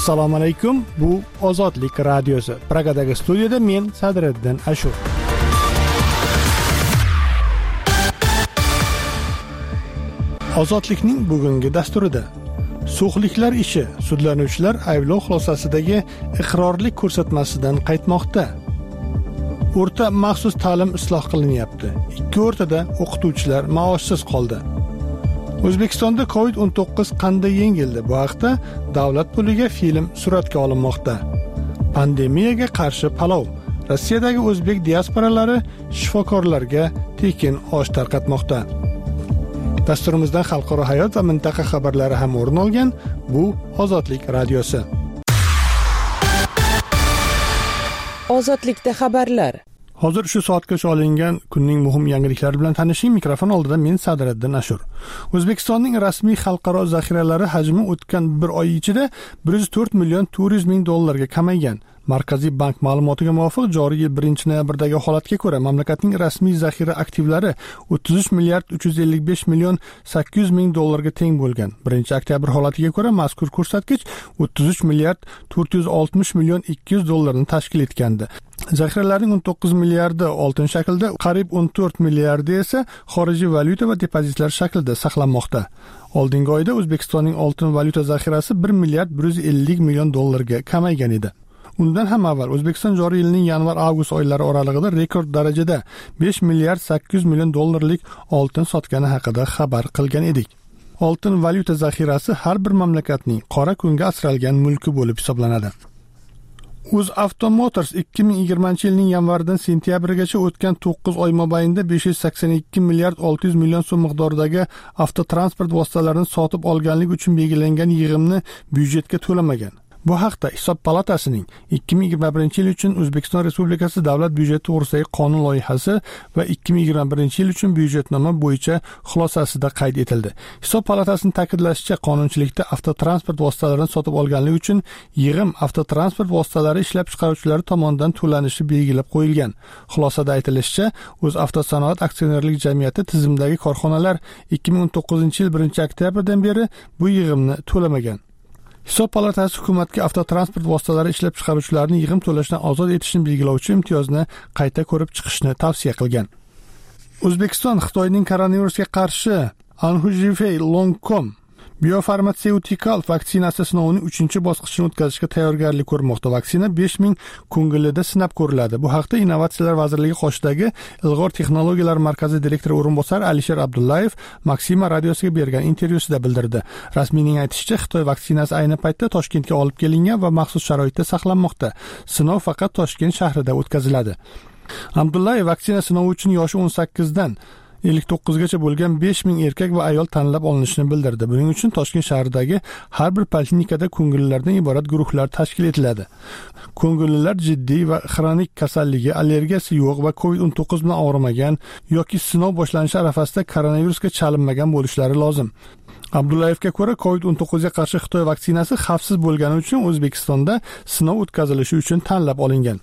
Assalomu alaykum. Bu Ozodlik radiosi. Pragadagi studiyada men Sadriddin Ashur. Ozodlikning bugungi dasturida sug'liklar ishi sudlanuvchilar ayblov xulosasidagi iqrorlik ko'rsatmasidan qaytmoqda. O'rta maxsus ta'lim isloh qilinyapti. Ikki o'rtada o'qituvchilar maoshsiz qoldi. O'zbekistonda COVID-19 qanday yengildi? Bu haqda davlat puliga film suratga olinmoqda. Pandemiyaga qarshi palov. Rossiyadagi o'zbek diasporalari shifokorlarga tekin osh tarqatmoqda. Dasturimizdan xalqaro hayot va mintaqa xabarlari ham o'rin olgan. Bu Ozodlik radiosi. Ozodlikda xabarlar. Hozir shu soatgacha olingan kunning muhim yangiliklari bilan tanishing. Mikrofon oldida men Sadriddin Ashur. O'zbekistonning rasmiy xalqaro zaxiralari hajmi o'tgan bir oy ichida 104 million 400 ming dollarga kamaygan. Markaziy bank ma'lumotiga muvofiq joriy yil 1-noyabrdagi holatga ko'ra mamlakatning rasmiy zaxira aktivlari 33 milliard 355 million 800 ming dollarga teng bo'lgan. 1-oktyabr holatiga ko'ra mazkur ko'rsatkich 33 milliard 460 million 200 dollarni tashkil etgandi. Zaxiralarning 19 milliardi oltin shaklda, qariyb 14 milliardi esa xorijiy valyuta va depozitlar shaklida saqlanmoqda. Oldingi oyda O'zbekistonning oltin valyuta zaxirasi 1 milliard 150 million dollarga kamaygan edi. Undan ham avval O'zbekiston joriy yilning yanvar-avgust oylari oralig'ida rekord darajada 5 milliard 800 million dollarlik oltin sotgani haqida xabar qilgan edik. Oltin valyuta zaxirasi har bir mamlakatning qora kunga asralgan mulki bo'lib hisoblanadi. UzAuto Motors 2020-yilning yanvardan sentyabrgacha o'tgan 9 oy mobaynida 582 milliard 600 million so'm miqdoridagi avtotransport vositalarini sotib olganlik uchun belgilangan yig'imni byudjetga to'lamagan. Bu haqda Hisob palatasining 2021 yil uchun O'zbekiston Respublikasi davlat byudjeti to'g'risidagi qonun loyihasi va 2021 yil uchun byudjetnoma bo'yicha xulosasida qayd etildi. Hisob palatasining ta'kidlashicha, qonunchilikda avtotransport vositalarini sotib olganlik uchun yig'im avtotransport vositalari ishlab chiqaruvchilari tomonidan to'lanishi belgilab qo'yilgan. Xulosada aytilishicha, O'zavtosanoat aksionerlik jamiyati tizimidagi korxonalar 2019 yil 1-oktyabrdan beri bu yig'imni to'lamagan. Hisob palatasi hukumatga avtotransport vositalari ishlab chiqaruvchilarni yig'im to'lashdan ozod etishni belgilovchi imtiyozni qayta ko'rib chiqishni tavsiya qilgan. O'zbekiston Xitoyning koronavirusga qarshi Anhujifei Longcom biofarmatseutikal vaksinasi sinovining 3-bosqichini o'tkazishga tayyorgarlik ko'rmoqda. Vaksina 5000 ko'ngilida sinab ko'riladi. Bu haqda Innovatsiyalar vazirligi qoshidagi Ilg'or texnologiyalar markazi direktori o'rinbosari Alisher Abdullayev Maxima radiosiga bergan intervyusida bildirdi. Rasmiyning aytishicha, Xitoy vaksinasi ayni paytda Toshkentga olib kelingan va maxsus sharoitda saqlanmoqda. Sinov faqat Toshkent shahrida o'tkaziladi. Abdullayev vaksina sinovi uchun yoshi 18 dan 59 gacha bo'lgan 5000 erkak va ayol tanlab olinishini bildirdi. Buning uchun Toshkent shahridagi har bir poliklinikada ko'ngillilardan iborat guruhlar tashkil etiladi. Ko'ngillilar jiddiy va xronik kasalligi, allergiyasi yo'q va COVID-19 bilan og'rimagan yoki sinov boshlanishi arafasida koronavirusga chalinmagan bo'lishlari lozim. Abdullayevga ko'ra, COVID-19 ga qarshi Xitoy vaksinasi xavfsiz bo'lgani uchun O'zbekistonda sinov o'tkazilishi uchun tanlab olingan.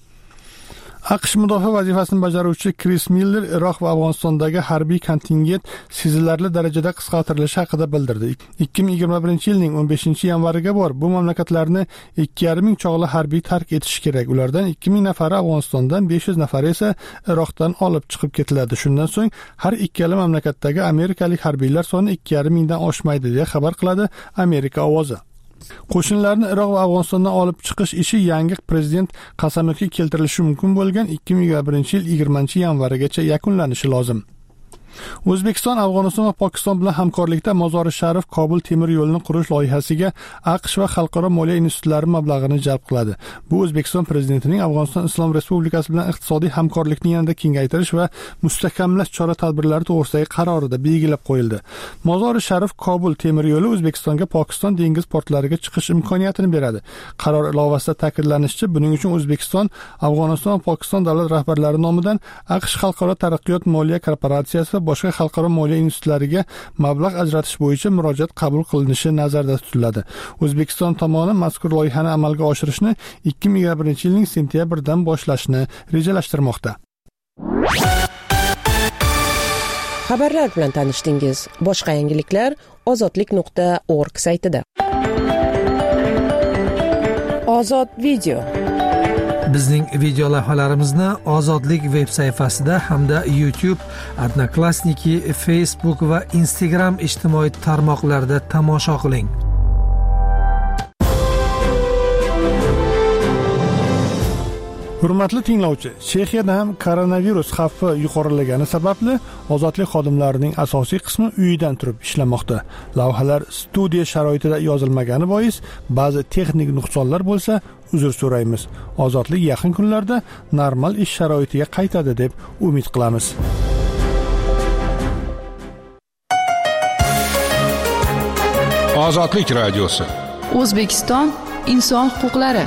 AQSh mudofaa vazifasini bajaruvchi Chris Miller Iroq va Afg'onistondagi harbiy kontingent sezilarli darajada qisqartirilishi haqida bildirdi. 2021-yilning 15-yanvariga bor bu mamlakatlarni 2,5 ming chog'li harbiy tark etishi kerak. Ulardan 2000 nafari Afg'onistondan, 500 nafari esa Iroqdan olib chiqib ketiladi. Shundan so'ng har ikkala mamlakatdagi amerikalik harbiylar soni 2,5 mingdan oshmaydi deya xabar qiladi Amerika ovozi. Qo'shinlarni Iroq va Afg'onistondan olib chiqish ishi yangi prezident qasamyodga keltirilishi mumkin bo'lgan 2021 yil 20-yanvarigacha yakunlanishi lozim. O'zbekiston Afg'oniston va Pokiston bilan hamkorlikda Mozori Sharif Kobul temir yo'lini qurish loyihasiga AQSh va xalqaro moliya institutlari mablag'ini jalb qiladi. Bu O'zbekiston prezidentining Afg'oniston Islom Respublikasi bilan iqtisodiy hamkorlikni yanada kengaytirish va mustahkamlash chora-tadbirlari to'g'risidagi qarorida belgilab qo'yildi. Mozori Sharif Kobul temir yo'li O'zbekistonga Pokiston dengiz portlariga chiqish imkoniyatini beradi. Qaror ilovasida ta'kidlanishicha, buning uchun O'zbekiston, Afg'oniston va Pokiston davlat rahbarlari nomidan AQSh Xalqaro taraqqiyot moliya korporatsiyasi boshqa xalqaro moliya institutlariga mablag' ajratish bo'yicha murojaat qabul qilinishi nazarda tutiladi. O'zbekiston tomoni mazkur loyihani amalga oshirishni 2021 yilning sentyabridan boshlashni rejalashtirmoqda. Xabarlar bilan tanishdingiz. Boshqa yangiliklar ozodlik.org saytida. Ozod video. Bizning video lavhalarimizni Ozodlik veb sayfasida hamda YouTube, Odnoklassniki, Facebook va Instagram ijtimoiy tarmoqlarida tomosha qiling. Hurmatli tinglovchi, Chexiyada ham koronavirus xavfi yuqorilagani sababli ozodlik xodimlarining asosiy qismi uyidan turib ishlamoqda. Lavhalar studiya sharoitida yozilmagani bois ba'zi texnik nuqsonlar bo'lsa, uzr so'raymiz. Ozodlik yaqin kunlarda normal ish sharoitiga qaytadi deb umid qilamiz. Ozodlik radiosi. O'zbekiston inson huquqlari.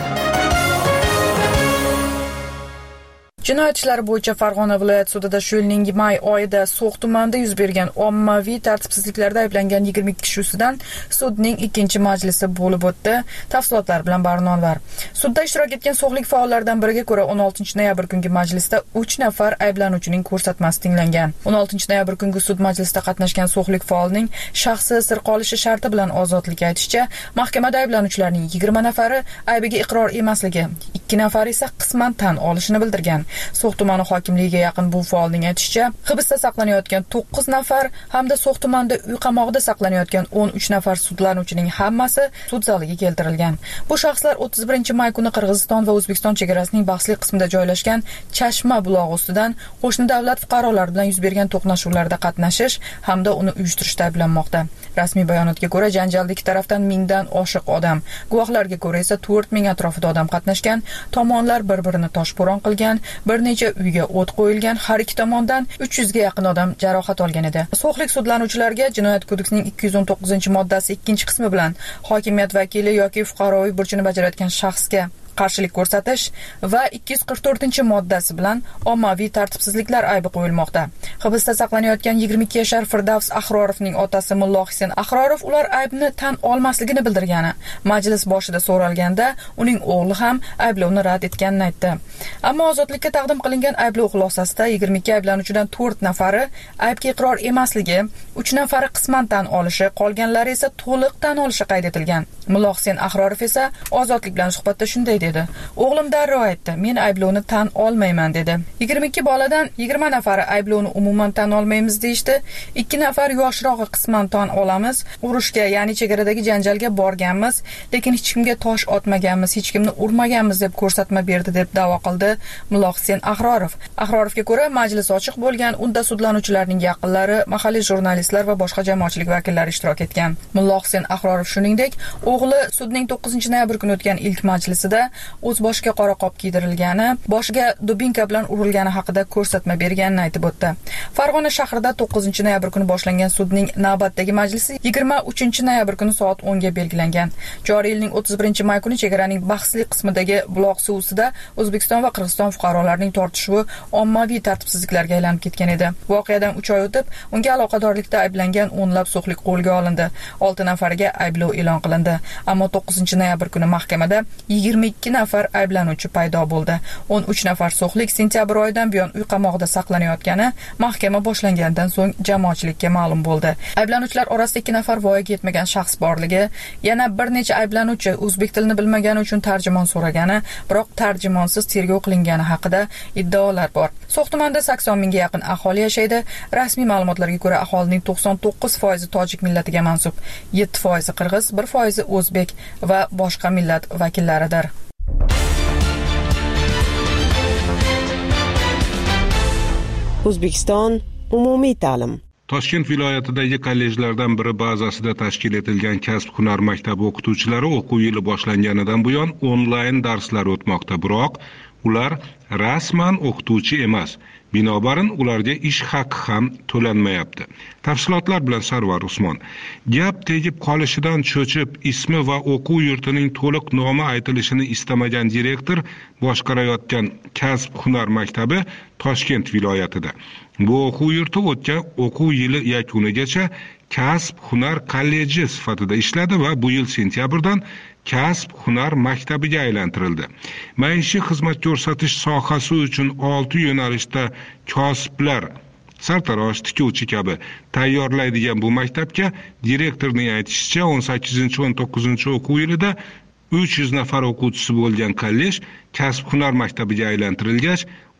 Jinoyat ishlari bo'yicha Farg'ona viloyat sudida shu yilning may oyida So'x tumanida yuz bergan ommaviy tartibsizliklarda ayblangan 22 kishi ustidan sudning 2-chi majlisi bo'lib o'tdi. Tafsilotlar bilan Barnonvar. Sudda ishtirok etgan so'xlik faollaridan biriga ko'ra 16 noyabr kungi majlisda 3 nafar ayblanuvchining ko'rsatmasi tinglangan. 16 noyabr kungi sud majlisida qatnashgan so'xlik faolning shaxsi sir qolishi sharti bilan ozodlik aytishicha, mahkamada ayblanuvchilarning 20 nafari aybiga iqror emasligi, 2 nafari esa qisman tan olishini bildirgan. So'x tumani hokimligiga yaqin bu faolning aytishicha, hibsda saqlanayotgan 9 nafar hamda So'x tumanida uy qamoqida saqlanayotgan 13 nafar sudlanuvchining hammasi sud zaliga keltirilgan. Bu shaxslar 31-may kuni Qirg'iziston va O'zbekiston chegarasining bahsli qismida joylashgan Chashma bulog'i ustidan qo'shni davlat fuqarolari bilan yuz bergan to'qnashuvlarda qatnashish hamda uni uyushtirishda ayblanmoqda. Rasmiy bayonotga ko'ra, janjalda ikki tarafdan 1000 dan oshiq odam, guvohlarga ko'ra esa 4000 atrofida odam qatnashgan, tomonlar bir-birini toshbo'ron qilgan, bir necha uyga o't qo'yilgan, har ikki tomondan 300 ga yaqin odam jarohat olgan edi. So'xlik sudlanuvchilarga Jinoyat kodeksining 219-moddasi 2-qismi bilan hokimiyat vakili yoki fuqaroviy burchini bajarayotgan shaxsga qarshilik ko'rsatish va 244-moddasi bilan ommaviy tartibsizliklar aybi qo'yilmoqda. Hibsda saqlanayotgan 22 yashar Firdavs Ahrorovning otasi Mullo Hussein Ahrorov ular aybni tan olmasligini bildirgani. Majlis boshida so'ralganda uning o'g'li ham ayblovni rad etganini aytdi. Ammo ozodlikka taqdim qilingan ayblov xulosasida 22 ayblanuvchidan 4 nafari aybga iqror emasligi, 3 nafari qisman tan olishi, qolganlari esa to'liq tan olishi qayd etilgan. Mullo Hussein Ahrorov esa ozodlik bilan suhbatda shunday dedi: "O'g'lim darrov aytdi, men ayblovni tan olmayman" dedi. 22 boladan 20 nafari ayblovni umuman tan olmaymiz deyishdi. 2 nafar yoshrog'i qisman tan olamiz. Urushga, ya'ni chegaradagi janjalga borganmiz, lekin hech kimga tosh otmaganmiz, hech kimni urmaganmiz deb ko'rsatma berdi deb da'vo qildi Mullo Hussein Ahrorov. Ahrorovga ko'ra, majlis ochiq bo'lgan, unda sudlanuvchilarning yaqinlari, mahalliy jurnalistlar va boshqa jamoatchilik vakillari ishtirok etgan. Mullo Hussein Ahrorov shuningdek, o'g'li sudning 9-noyabr kuni o'tgan ilk majlisida o'z boshiga qora qop kiydirilgani, boshiga dubinka bilan urilgani haqida ko'rsatma berganini aytib o'tdi. Farg'ona shahrida 9-noyabr kuni boshlangan sudning navbatdagi majlisi 23-noyabr kuni soat 10 ga belgilangan. Joriy yilning 31-may kuni chegaraning bahsli qismidagi buloq suvida O'zbekiston va Qirg'iziston fuqarolarining tortishuvi ommaviy tartibsizliklarga aylanib ketgan edi. Voqeadan 3 oy o'tib, unga aloqadorlikda ayblangan o'nlab so'xlik qo'lga olindi. 6 nafariga ayblov e'lon qilindi. Ammo 9-noyabr kuni mahkamada 22 nafar ayblanuvchi paydo bo'ldi. 13 nafar so'xlik sentyabr oyidan buyon uy qamoqida saqlanayotgani mahkama boshlangandan so'ng jamoatchilikka ma'lum bo'ldi. Ayblanuvchilar orasida 2 nafar voyaga yetmagan shaxs borligi, yana bir necha ayblanuvchi o'zbek tilini bilmagani uchun tarjimon so'ragani, biroq tarjimonsiz tergov qilingani haqida iddaolar bor. So'x tumanida 80 mingga yaqin aholi yashaydi. Rasmiy ma'lumotlarga ko'ra, aholining 99% tojik millatiga mansub, 7% qirg'iz, 1% o'zbek va boshqa millat vakillaridir. O'zbekiston umumiy ta'lim. Toshkent viloyatidagi kollejlardan biri bazasida tashkil etilgan kasb-hunar maktabi o'qituvchilari o'quv yili boshlanganidan buyon onlayn darslar o'tmoqda, biroq ular rasman o'qituvchi emas. Binobarin ularga ish haqi ham to'lanmayapti. Tafsilotlar bilan Sarvar Usmon. Gap tegib qolishidan cho'chib, ismi va o'quv yurtining to'liq nomi aytilishini istamagan direktor boshqarayotgan kasb-hunar maktabi Toshkent viloyatida. Bu o'quv yurti o'tgan o'quv yili yakunigacha kasb-hunar kolleji sifatida ishladi va bu yil sentyabrdan kasb-hunar maktabiga aylantirildi. Maishiy xizmat ko'rsatish sohasi uchun 6 yo'nalishda kosiblar, sartarosh, tikuvchi kabi tayyorlaydigan bu maktabga direktorning aytishicha 18-19 o'quv yilida 300 nafar o'quvchisi bo'lgan kollej kasb-hunar maktabiga aylantirilgach,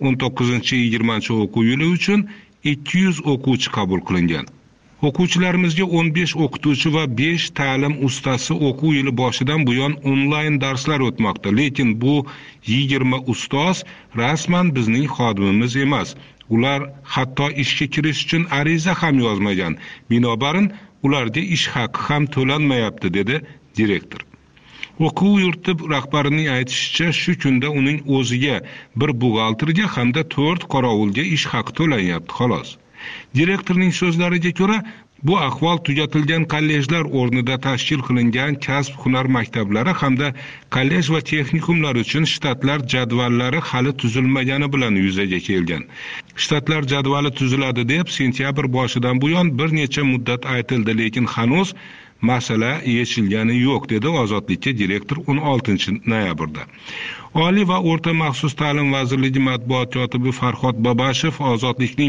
19-20 o'quv yili uchun 200 o'quvchi qabul qilingan. O'quvchilarimizga 15 o'qituvchi va 5 ta'lim ustasi o'quv yili boshidan buyon onlayn darslar o'tmoqda, lekin bu 20 ustoz rasman bizning xodimimiz emas. Ular hatto ishga kirish uchun ariza ham yozmagan. Binobarin ularga ish haqi ham to'lanmayapti, dedi direktor. O'quv yurti rahbarining aytishicha, shu kunda uning o'ziga, bir buxgalterga hamda 4 qorovulga ish haqi to'lanyapti, xolos. Direktorning so'zlariga ko'ra, bu ahvol tugatilgan kollejlar o'rnida tashkil qilingan kasb-hunar maktablari hamda kollej va texnikumlar uchun shtatlar jadvallari hali tuzilmagani bilan yuzaga kelgan. Shtatlar jadvali tuziladi deb sentyabr boshidan buyon bir necha muddat aytildi, lekin hanuz masala yechilgani yo'q, dedi Ozodlikka direktor 16-noyabrda. Oliy va o'rta maxsus ta'lim vazirligi matbuot kotibi Farhod Babashev Ozodlikning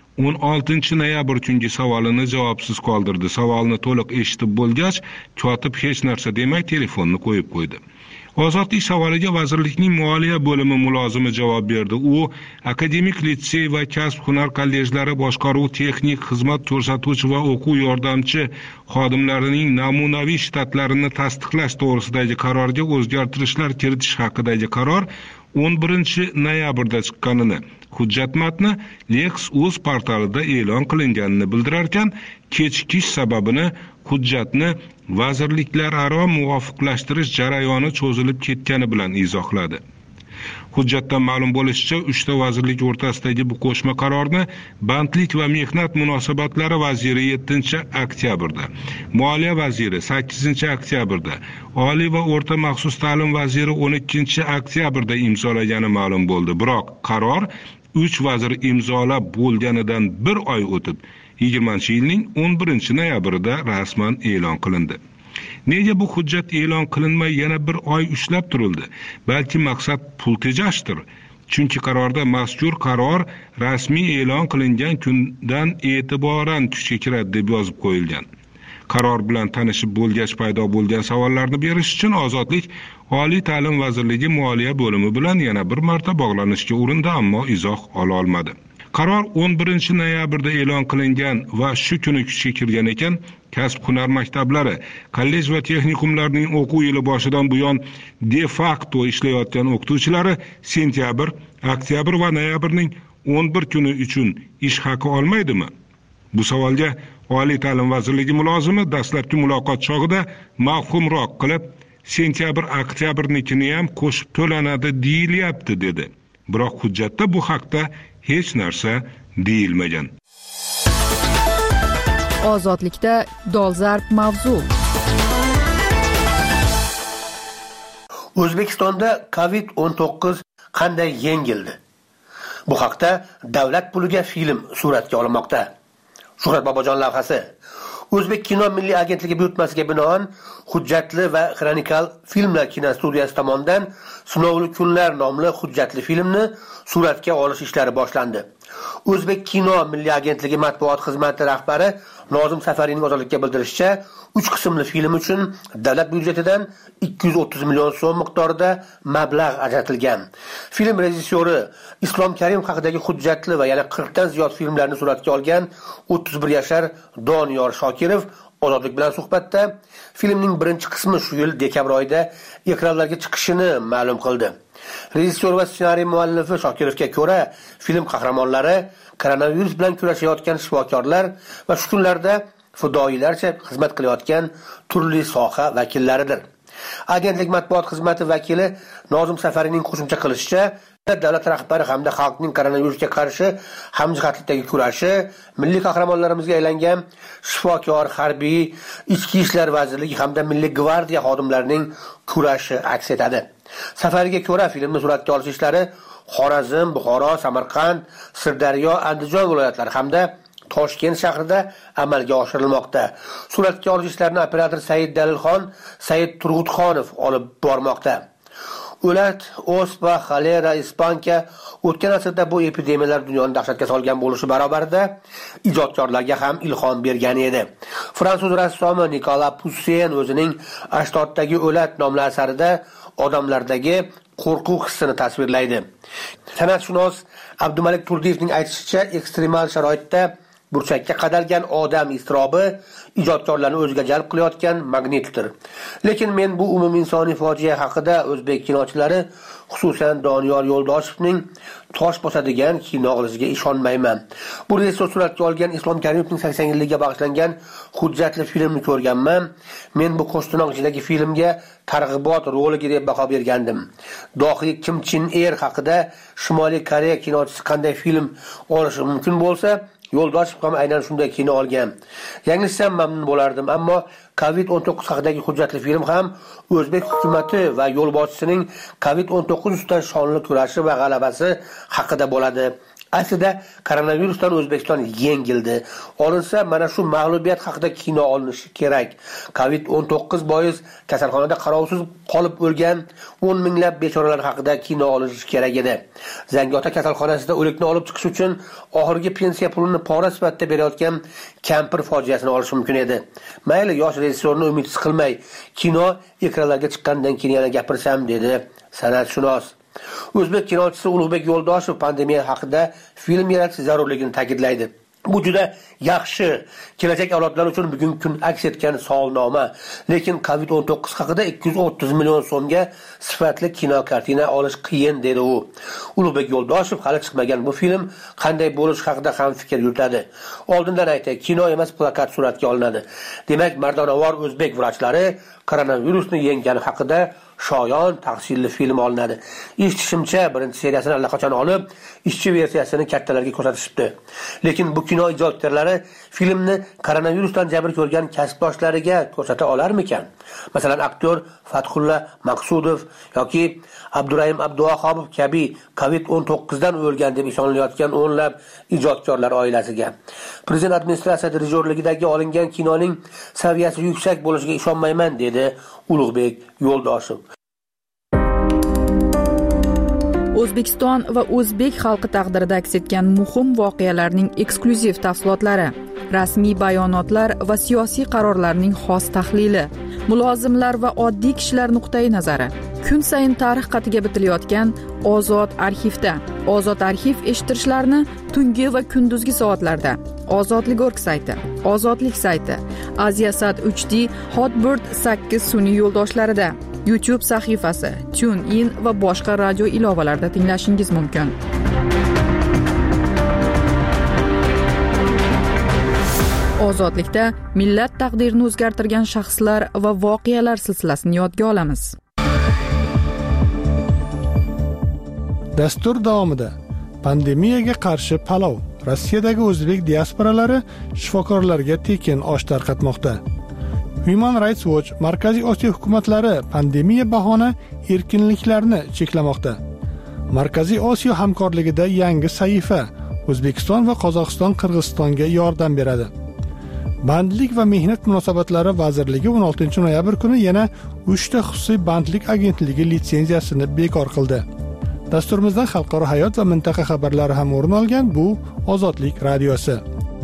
16-noyabr kungi savolini javobsiz qoldirdi. Savolni to'liq eshitib bo'lgach, kotib hech narsa demay telefonni qo'yib qo'ydi. Ozodlik savoliga vazirlikning moliya bo'limi mulozimi javob berdi. U akademik litsey va kasb-hunar kollejlari boshqaruv texnik xizmat ko'rsatuvchi va o'quv yordamchi xodimlarining namunaviy shtatlarini tasdiqlash to'g'risidagi qarorga o'zgartirishlar kiritish haqidagi qaror 11-noyabrda chiqqanini, hujjat matni Lex.uz portalida e'lon qilinganini bildirarkan, kechikish sababini hujjatni vazirliklararo muvofiqlashtirish jarayoni cho'zilib ketgani bilan izohladi. Hujjatdan ma'lum bo'lishicha, 3 ta vazirlik o'rtasidagi bu qo'shma qarorni Bandlik va mehnat munosabatlari vaziri 7-oktyabrda, Moliya vaziri 8-oktyabrda, Oliy va o'rta maxsus ta'lim vaziri 12-oktyabrda imzolagani ma'lum bo'ldi. Biroq qaror 3 vazir imzolab bo'lganidan 1 oy o'tib, 20-yilning 11-noyabrida rasman e'lon qilindi. Nega bu hujjat e'lon qilinmay yana 1 oy ushlab turildi? Balki maqsad pul tejashdir. Chunki qarorda mazkur qaror rasmiy e'lon qilingan kundan e'tiboran kuchga kiradi deb yozib qo'yilgan. Qaror bilan tanishib bo'lgach paydo bo'lgan savollarni berish uchun Ozodlik Oliy ta'lim vazirligi moliya bo'limi bilan yana bir marta bog'lanishga urindi, ammo izoh ola olmadi. Qaror 11-noyabrda e'lon qilingan va shu kuni kuchga kirgan ekan, kasb-hunar maktablari, kollej va texnikumlarning o'quv yili boshidan buyon de facto ishlayotgan o'qituvchilari sentyabr, oktyabr va noyabrning 11 kuni uchun ish haqi olmaydimi? Bu savolga Oliy ta'lim vazirligi mulozimi dastlabki muloqot chog'ida mavhumroq qilib, sentyabr, oktyabrnikini ham qo'shib to'lanadi deyilyapti, dedi. Biroq hujjatda bu haqda hech narsa deyilmagan. Ozodlikda dolzarb mavzu. O'zbekistonda COVID-19 qanday yengildi? Bu haqda davlat puliga film suratga olinmoqda. Shuhrat Bobojon lavhasi. O'zbek kino milliy agentligi buyurtmasiga binoan hujjatli va xronikal filmlar kinostudiyasi tomonidan Sinovli kunlar nomli hujjatli filmni suratga olish ishlari boshlandi. O'zbek kino milliy agentligi matbuot xizmati rahbari Nozim Safariyning Ozodlikka bildirishicha, 3 qismli film uchun davlat byudjetidan 230 million so'm miqdorida mablag' ajratilgan. Film rejissyori Islom Karimov haqidagi hujjatli va yana 40 dan ziyod filmlarni suratga olgan 31 yashar Doniyor Shokirov Ozodlik bilan suhbatda filmning birinchi qismi shu yil dekabr oyida ekranlarga chiqishini ma'lum qildi. Rejissyor va ssenariy muallifi Shokirovga ko'ra, film qahramonlari koronavirus bilan kurashayotgan shifokorlar va shu kunlarda fidoyilarcha xizmat qilayotgan turli soha vakillaridir. Agentlik matbuot xizmati vakili Nozim Safariyning qo'shimcha qilishicha, davlat rahbari hamda xalqning koronavirusga qarshi hamjihatlikdagi kurashi milliy qahramonlarimizga aylangan shifokor, harbiy, ichki ishlar vazirligi hamda milliy gvardiya xodimlarining kurashi aks etadi. Safariyga ko'ra, filmni suratga olish ishlari Xorazm, Buxoro, Samarqand, Sirdaryo, Andijon viloyatlari hamda Toshkent shahrida amalga oshirilmoqda. Suratga olish ishlarini operator Said Dalilxon, Said Turg'utxonov olib bormoqda. O'lat, osp va xolera, ispanka o'tgan asrda bu epidemiyalar dunyoni dahshatga solgan bo'lishi barobarida ijodkorlarga ham ilhom bergan edi. Fransuz rassomi Nicolas Poussin o'zining Ashtotdagi o'lat nomli asarida odamlardagi qo'rquv hissini tasvirlaydi. San'atshunos Abdumalik Turdiyevning aytishicha, ekstremal sharoitda burchakka qadalgan odam iztirobi ijodkorlarni o'ziga jalb qilayotgan magnitdir. Lekin men bu umuminsoniy fojia haqida o'zbek kinochilari, xususan Doniyor Yo'ldoshevning tosh bosadigan kino qilishiga ishonmayman. Bu rejissor suratga olgan Islom Karimovning 80-yilligiga bag'ishlangan hujjatli filmni ko'rganman. Men bu qo'shto'noq ichidagi filmga targ'ibot roliga deb baho bergandim. Dohiy Kim Chen Ir haqida Shimoliy Koreya kinochisi qanday film olishi mumkin bo'lsa, Yo'ldoshev ham aynan shunday kino olgan. Yanglishsam mamnun bo'lardim, ammo COVID-19 haqidagi hujjatli film ham o'zbek hukumatı va yo'lboshchisining COVID-19 ustidan shonli kurashi va g'alabasi haqida bo'ladi. Aslida koronavirusdan O'zbekiston yengildi. Olinsa mana shu mag'lubiyat haqida kino olinishi kerak. COVID-19 bois kasalxonada qarovsiz qolib o'lgan 10 minglab bechoralar haqida kino olinishi kerak edi. Zangiota kasalxonasida o'likni olib chiqish uchun oxirgi pensiya pulini pora sifatida berayotgan kampir fojiasini olish mumkin edi. Mayli, yosh rejissorni umidsiz qilmay, kino ekranlarga chiqqandan keyin yana gapirsam, dedi san'atshunos. O'zbek kinochisi Ulug'bek Yo'ldoshev pandemiya haqida film yaratish zarurligini ta'kidlaydi. Bu juda yaxshi, kelajak avlodlar uchun bugungi kun aks etgan savolnoma. Lekin COVID-19 haqida 230 million so'mga sifatli kino kartina olish qiyin, dedi u. Ulug'bek Yo'ldoshev hali chiqmagan bu film qanday bo'lishi haqida ham fikr yuritadi. Oldindan aytay, kino emas, plakat suratga olinadi. Demak, mardonavor o'zbek vrachlari koronavirusni yenggani haqida shoyon tafsilli film olinadi. Eshitishimcha, birinchi seriyasini allaqachon olib, ishchi versiyasini kattalarga ko'rsatishibdi. Lekin bu kino ijodkorlari filmni koronavirusdan jabr ko'rgan kasbdoshlariga ko'rsata olarmikan? Masalan, aktyor Fathulla Maqsudov yoki Abdurahim Abduvahobov kabi COVID-19 dan o'lgan deb ishonilayotgan o'nlab ijodkorlar oilasiga. Prezident administratsiya dirijorligidagi olingan kinoning saviyasi yuksak bo'lishiga ishonmayman, dedi Ulug'bek Yo'ldoshev. O'zbekiston va o'zbek xalqi taqdirida aks etgan muhim voqealarning eksklyuziv tafsilotlari, rasmiy bayonotlar va siyosiy qarorlarning xos tahlili, mulozimlar va oddiy kishilar nuqtai nazari. Kun sayin tarix qatiga bitilayotgan Ozod arxivda. Ozod arxiv eshittirishlarni tungi va kunduzgi soatlarda Ozodlik.org sayti, Ozodlik sayti, Aziasat 3D, Hotbird 8 sun'iy yo'ldoshlarida, YouTube sahifasi, TuneIn va boshqa radio ilovalarida tinglashingiz mumkin. Ozodlikda millat taqdirini o'zgartirgan shaxslar va voqealar silsilasini yodga olamiz. Dastur davomida pandemiyaga qarshi palov. Rossiyadagi o'zbek diasporalari shifokorlarga tekin osh tarqatmoqda. Human Rights Watch Markaziy Osiyo hukumatlari pandemiya bahona erkinliklarni cheklamoqda. Markaziy Osiyo hamkorligida yangi sahifa O'zbekiston va Qozog'iston Qirg'izistonga yordam beradi. Bandlik va mehnat munosabatlari vazirligi 16 noyabr kuni yana 3 ta xususiy bandlik agentligi litsenziyasini bekor qildi. Dasturimizdan xalqaro hayot va mintaqa xabarlari ham o'rin olgan. Bu Ozodlik radiosi.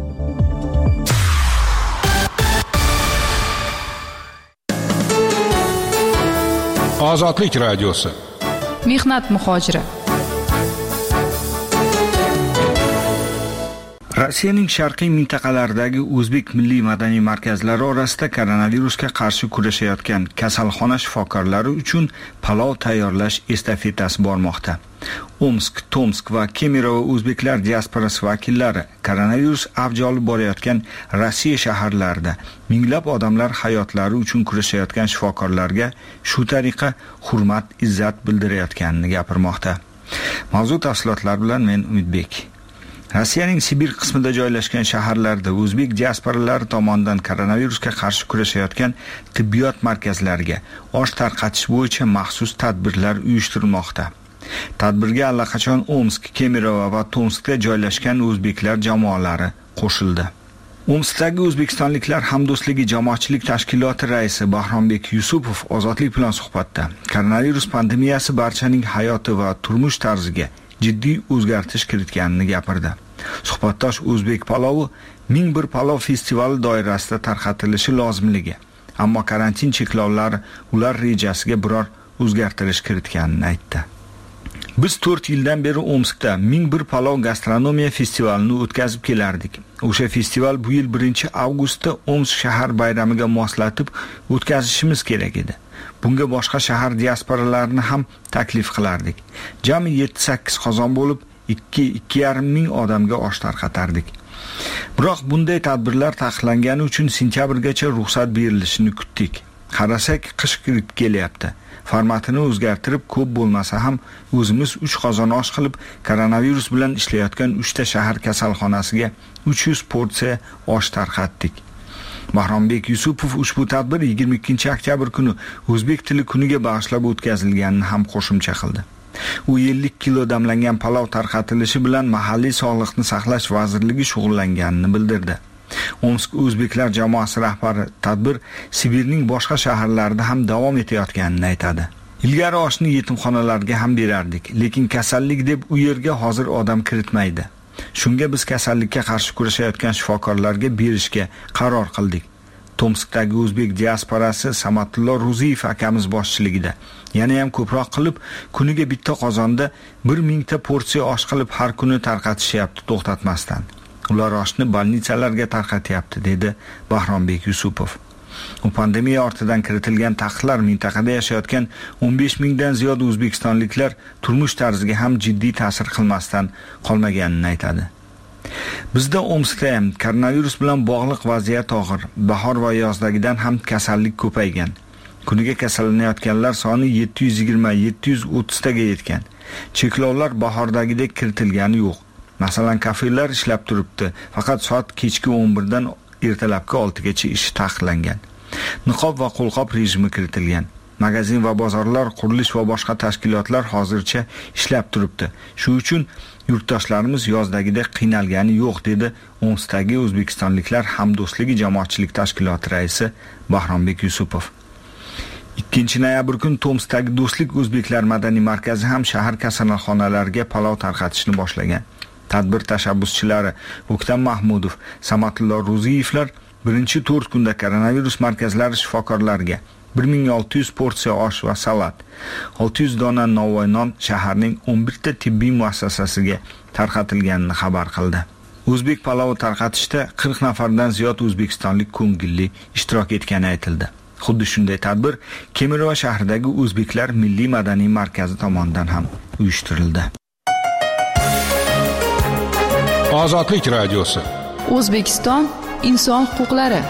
Ozodlik radiosi. Mehnat muhojiri. Rossiyaning sharqiy mintaqalaridagi o'zbek milliy madaniy markazlari orasida koronavirusga qarshi kurashayotgan kasalxona shifokorlari uchun palov tayyorlash estafetasi bormoqda. Omsk, Tomsk va Kemerovo o'zbeklar diasporasi vakillari koronavirus avj olib borayotgan Rossiya shaharlarida minglab odamlar hayotlari uchun kurashayotgan shifokorlarga shu tariqa hurmat, izzat bildirayotganini gapirmoqda. Mavzu tafsilotlari bilan men Umidbek. Rossiyaning Sibir qismida joylashgan shaharlarda o'zbek diasporalari tomonidan koronavirusga qarshi kurashayotgan tibbiyot markazlariga osh tarqatish bo'yicha maxsus tadbirlar uyushtirilmoqda. Tadbirga allaqachon Omsk, Kemerovo va Tomskda joylashgan o'zbeklar jamoalari qo'shildi. Omskdagi O'zbekistonliklar hamdo'stligi jamoatchilik tashkiloti raisi Bahrombek Yusupov Ozodlik bilan suhbatda koronavirus pandemiyasi barchaning hayoti va turmush tarziga jiddiy o'zgartirish kiritganini gapirdi. Suhbatdosh o'zbek palovi 1001 palov festivali doirasida tarqatilishi lozimligi, ammo karantin cheklovlari ular rejasiga biror o'zgartirish kiritganini aytdi. Biz 4 yildan beri Omskda 1001 palov gastronomiya festivalini o'tkazib kelardik. O'sha festival bu yil 1-avgustda Omsk shahar bayramiga moslatib o'tkazishimiz kerak edi. Bunga boshqa shahar diasporalarini ham taklif qilardik. Jami 7-8 qozon bo'lib 2-2,5 ming odamga osh tarqatardik. Biroq bunday tadbirlar taqiqlangani uchun sentyabrgacha ruxsat berilishini kutdik. Qarasak, qish kirib kelyapti. Formatini o'zgartirib, ko'p bo'lmasa ham o'zimiz 3 qozon osh qilib, koronavirus bilan ishlayotgan 3 ta shahar kasalxonasiga 300 porsiya osh tarqatdik. Bahrombek Yusupov ushbu tadbir 22-oktyabr kuni o'zbek tili kuniga bag'ishlab o'tkazilganini ham qo'shimcha qildi. U 50 kilo damlangan palov tarqatilishi bilan mahalliy sog'liqni saqlash vazirligi shug'ullanganini bildirdi. Omsk o'zbeklar jamoasi rahbari tadbir Sibirning boshqa shaharlarida ham davom etayotganini aytadi. Ilgari oshni yetimxonalarga ham berardik, lekin kasallik deb u yerga hozir odam kiritmaydi. Shunga biz kasallikka qarshi kurashayotgan shifokorlarga berishga qaror qildik. Tomskdagi o'zbek diasporasi Samatullo Ruziyev akamiz boshchiligida yana ham ko'proq qilib, kuniga bitta qozonda 1000 ta porsiya osh qilib har kuni tarqatishyapti to'xtatmasdan. Ular oshni bolnitsalarga tarqatyapti, dedi Bahrombek Yusupov. U pandemiya ortidan kiritilgan taqiqlar mintaqada yashayotgan 15 mingdan ziyod o'zbekistonliklar turmush tarziga ham jiddiy ta'sir qilmasdan qolmaganini aytadi. Bizda Omskda ham koronavirus bilan bog'liq vaziyat og'ir. Bahor va yozdagidan ham kasallik ko'paygan. Kuniga kasallanayotganlar soni 720-730 taga yetgan. Cheklovlar bahordagidek kiritilgani yo'q. Masalan, kafelar ishlab turibdi, faqat soat kechki 11 dan ertalabki 6 gacha ish taqiqlangan. Niqob va qo'lqop rejimi kiritilgan. Magazin va bozorlar, qurilish va boshqa tashkilotlar hozircha ishlab turibdi. Shu uchun yurtdoshlarimiz yozdagidek qiynalgani yo'q, dedi Omskdagi O'zbekistonliklar hamdo'stligi jamoatchilik tashkiloti raisi Bahrombek Yusupov. 2-noyabr kuni Tomskdagi Do'stlik o'zbeklar madaniy markazi ham shahar kasalxonalariga palov tarqatishni boshlagan. Tadbir tashabbuschilari O'ktam Mahmudov, Samatullo Ruziyevlar 4 kunda koronavirus markazlari shifokorlariga 1600 porsiya osh va salat, 600 dona novvoy non shaharning 11 ta tibbiy muassasasiga tarqatilganini xabar qildi. O'zbek palovi tarqatishda 40 nafardan ziyod o'zbekistonlik ko'ngilli ishtirok etgani aytildi. Xuddi shunday tadbir Kemirova shahridagi O'zbeklar Milliy madaniy markazi tomonidan ham uyushtirildi. Ozodlik radiosi. O'zbekiston inson huquqlari.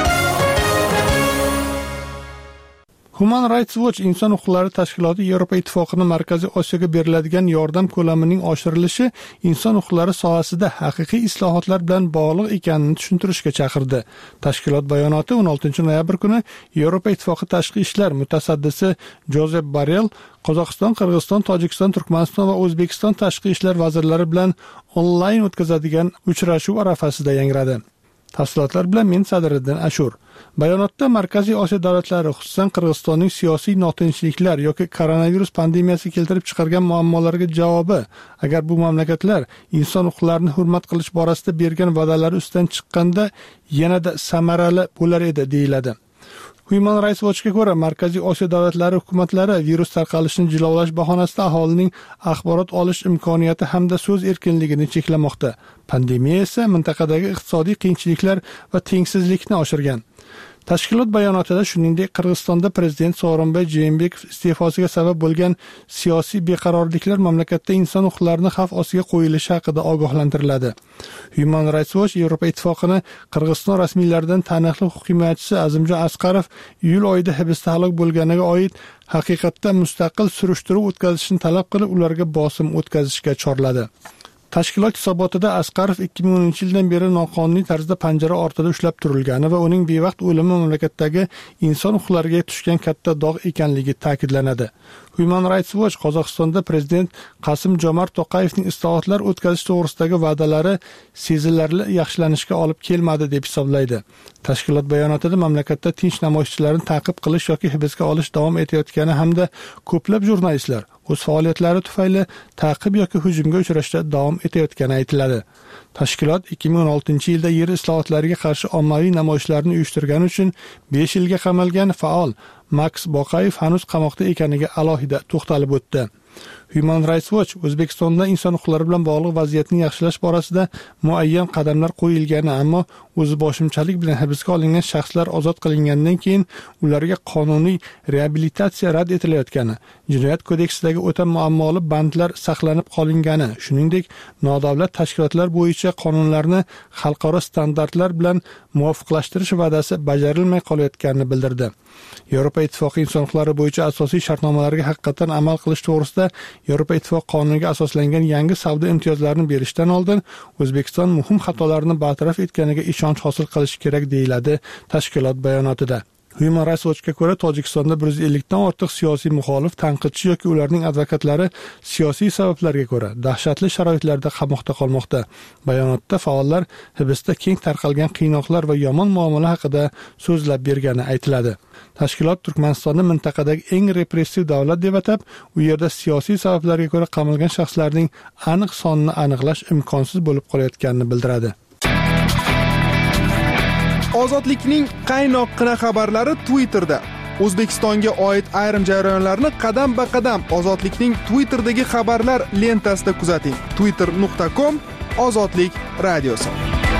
Human Rights Watch inson huquqlari tashkiloti Yevropa ittifoqining Markaziy Osiyoga beriladigan yordam ko'lamining oshirilishi inson huquqlari sohasida haqiqiy islohotlar bilan bog'liq ekanini tushuntirishga chaqirdi. Tashkilot bayonoti 16-noyabr kuni Yevropa ittifoqi tashqi ishlar mutasaddisi Jozef Borrell Qozog'iston, Qirg'iziston, Tojikiston, Turkmaniston va O'zbekiston tashqi ishlar vazirlari bilan onlayn o'tkazadigan uchrashuv arafasida yangradi. Tafsilotlar bilan men Sadriddin Ashur. Bayonotda Markaziy Osiyo davlatlari, xususan Qirg'izistonning siyosiy notinchliklar yoki koronavirus pandemiyasi keltirib chiqargan muammolarga javobi, agar bu mamlakatlar inson huquqlarini hurmat qilish borasida bergan va'dalari ustidan chiqqanda yanada samarali bo'lar edi, deyiladi. Human Rights Watch'ga ko'ra, Markaziy Osiyo davlatlari hukumatlari virus tarqalishini jilovlash bahonasida aholining axborot olish imkoniyati hamda so'z erkinligini cheklamoqda. Pandemiya esa mintaqadagi iqtisodiy qiyinchiliklar va tengsizlikni oshirgan. Tashkilot bayonotida shuningdek Qirg'izistonda prezident Sooronbay Jeenbekov iste'fosiga sabab bo'lgan siyosiy beqarorliklar mamlakatda inson huquqlarini xavf ostiga qo'yilishi haqida ogohlantiriladi. Human Rights Watch Yevropa ittifoqini Qirg'iziston rasmiylaridan taniqli huquq himoyachisi Azimjon Asqarov iyul oyida hibsda halok bo'lganiga oid haqiqatda mustaqil surishtiruv o'tkazishni talab qilib, ularga bosim o'tkazishga chorladi. Tashkilot hisobotida Asqarov 2010-yildan beri noqonuniy tarzda panjara ortida ushlab turilgani va uning bevaqt o'limi mamlakatdagi inson huquqlariga tushgan katta dog' ekanligi ta'kidlanadi. Human Rights Watch Qozog'istonda prezident Qasim-Jomart To'qayevning islohotlar o'tkazish to'g'risidagi va'dalari sezilarli yaxshilanishga olib kelmadi deb hisoblaydi. Tashkilot bayonotida mamlakatda tinch namoyishchilarni ta'qib qilish yoki hibsga olish davom etayotgani hamda ko'plab jurnalistlar o'z faoliyatlari tufayli ta'qib yoki hujumga uchrashda davom etayotgani aytiladi. Tashkilot 2016-yilda yer islohotlariga qarshi ommaviy namoyishlarni uyushtirgani uchun 5 yilga qamalgan faol Max Boqayev hanuz qamoqda ekaniga alohida to'xtalib o'tdi. Human Rights Watch O'zbekistonda inson huquqlari bilan bog'liq vaziyatni yaxshilash borasida muayyan qadamlar qo'yilgani, ammo o'ziboshimchalik bilan hibsga olingan shaxslar ozod qilingandan keyin ularga qonuniy reabilitatsiya rad etilayotgani, Jinoyat kodeksidagi o'ta muammoli bandlar saqlanib qolingani, shuningdek, nodavlat tashkilotlar bo'yicha qonunlarni xalqaro standartlar bilan muvofiqlashtirish va'dasi bajarilmay qolayotganini bildirdi. Yevropa Ittifoqi inson huquqlari bo'yicha asosiy shartnomalarga haqiqatan amal qilish to'g'risida Yevropa Ittifoqi qonuniga asoslangan yangi savdo imtiyozlarini berishdan oldin O'zbekiston muhim xatolarni bartaraf etganiga ishonch hosil qilish kerak deyiladi tashkilot bayonotida. Human Rights Watch'ga ko'ra, Tojikistonda 150 dan ortiq siyosiy muxolif, tanqidchi yoki ularning advokatlari siyosiy sabablarga ko'ra dahshatli sharoitlarda qamoqda qolmoqda. Bayonotda faollar hibsda keng tarqalgan qiynoqlar va yomon muomala haqida so'zlab bergani aytiladi. Tashkilot Turkmanistonni mintaqadagi eng repressiv davlat deb atab, u yerda siyosiy sabablarga ko'ra qamalgan shaxslarning aniq sonini aniqlash imkonsiz bo'lib qolayotganini bildiradi. Ozodlikning qaynoqqina xabarlari Twitterda. O'zbekistonga oid ayrim jarayonlarni qadam-ba-qadam Ozodlikning Twitter'dagi xabarlar lentasida kuzating. twitter.com/ozodlik radiosi.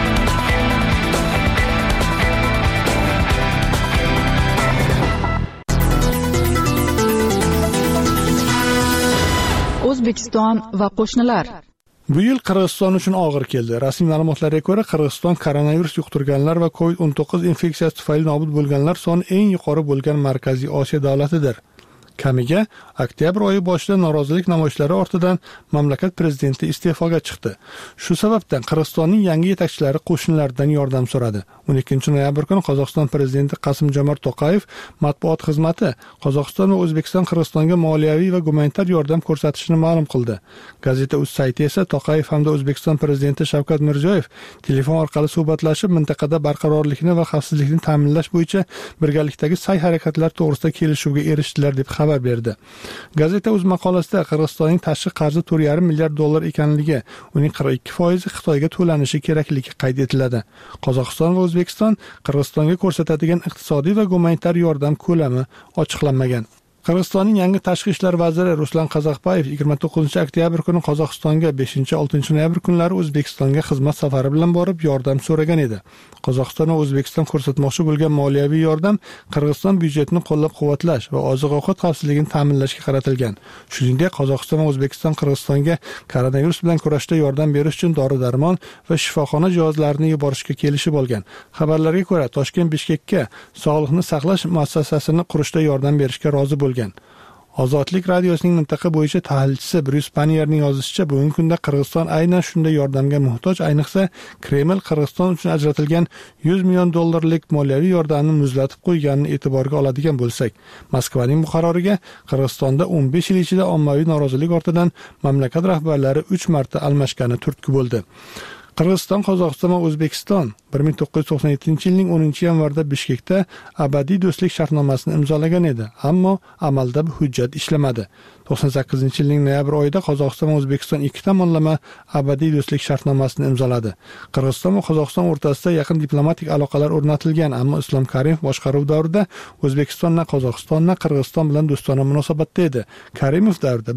O'zbekiston va qo'shnilar. Bu yil Qirg'iziston uchun og'ir keldi. Rasmiy ma'lumotlarga ko'ra, Qirg'iziston koronavirus yuqtirganlar va COVID-19 infeksiyasi tufayli nobud bo'lganlar soni eng yuqori bo'lgan Markaziy Osiyo davlatidir. Kamiga oktyabr oyi boshida norozilik namoyishlari ortidan mamlakat prezidenti iste'foga chiqdi. Shu sababdan Qirg'izistonning yangi yetakchilari qo'shnilardan yordam so'radi. 12 noyabr kuni Qozog'iston prezidenti Qasim-Jomart To'qayev matbuot xizmati Qozog'iston va O'zbekiston Qirg'izistonga moliyaviy va gumanitar yordam ko'rsatishini ma'lum qildi. Gazeta.uz sayti esa To'qayev hamda O'zbekiston prezidenti Shavkat Mirziyoyev telefon orqali suhbatlashib, mintaqada barqarorlikni va xavfsizlikni ta'minlash bo'yicha birgalikdagi sa'y-harakatlar to'g'risida kelishuvga erishdilar deb xabar berdi. Gazeta.uz maqolasida Qirg'izistonning tashqi qarzi $4,5 milliard ekanligi, uning 42% Xitoyga to'lanishi kerakligi qayd etiladi. Qozog'iston va O'zbekiston Qirg'izistonga ko'rsatadigan iqtisodiy va gumanitar yordam ko'lami ochiqlanmagan. Qirg'izistonning yangi tashqi ishlar vaziri Ruslan Qazaqbayev 29 oktyabr kuni Qozog'istonga, 5-6 noyabr kunlari O'zbekistonga xizmat safari bilan borib yordam so'ragan edi. Qozog'iston va O'zbekiston ko'rsatmoqchi bo'lgan moliyaviy yordam Qirg'iziston byudjetini qo'llab-quvvatlash va oziq-ovqat xavfsizligini ta'minlashga qaratilgan. Shuningdek, Qozog'iston va O'zbekiston Qirg'izistonga koronavirus bilan kurashda yordam berish uchun dori-darmon va shifoxona jihozlarini yuborishga kelishib olgan. Xabarlarga ko'ra, Toshkent Bishkekka sog'liqni saqlash muassasasini qurishda yordam berishga rozi bo'lgan. Ozodlik radiosining mintaqa bo'yicha tahlilchisi Bruce Panierning yozishicha, bugungi kunda Qirg'iziston aynan shunday yordamga muhtoj, ayniqsa Kreml Qirg'iziston uchun ajratilgan $100 million moliyaviy yordamni muzlatib qo'yganini e'tiborga oladigan bo'lsak, Moskvaning bu qaroriga Qirg'izistonda 15 yil ichida ommaviy norozilik ortidan mamlakat rahbarlari 3 marta almashgani turtki bo'ldi. Qirg'iziston, Qozog'iston va O'zbekiston 1997-yilning 10-yanvarda Bishkekda abadiy do'stlik shartnomasini imzolagan edi, ammo amalda bu hujjat ishlamadi. 98-yilning noyabr oyida Qozog'iston va O'zbekiston ikki tomonlama abadiy do'stlik shartnomasini imzoladi. Qirg'iziston va Qozog'iston o'rtasida yaqin diplomatik aloqalar o'rnatilgan, ammo Islom Karimov boshqaruv davrida O'zbekistondan Qozog'istondan Qirg'iziston bilan do'stona munosabatda edi. Karimov davrida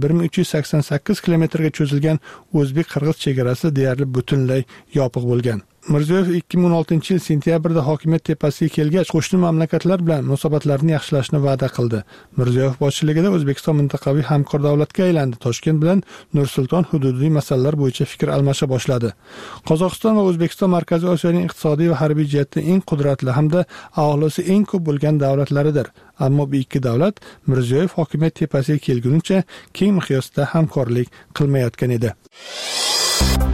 1388 kilometrga cho'zilgan o'zbek-qirg'iz chegarasi deyarli butunlay yopiq bo'lgan. Mirziyoyev 2016-yil sentyabrda hokimiyat tepasiga kelgach, qo'shni mamlakatlar bilan munosabatlarni yaxshilashni va'da qildi. Mirziyoyev boshchiligida O'zbekiston mintaqaviy hamkor davlatga aylandi. Toshkent bilan Nur-Sulton hududiy masalalar bo'yicha fikr almasha boshladi. Qozog'iston va O'zbekiston Markaziy Osiyoning iqtisodiy va harbiy jihatdan eng qudratli hamda aholisi eng ko'p bo'lgan davlatlaridir. Ammo bu ikki davlat Mirziyoyev hokimiyat tepasiga kelgunicha keng miqyosda hamkorlik qilmayotgan edi.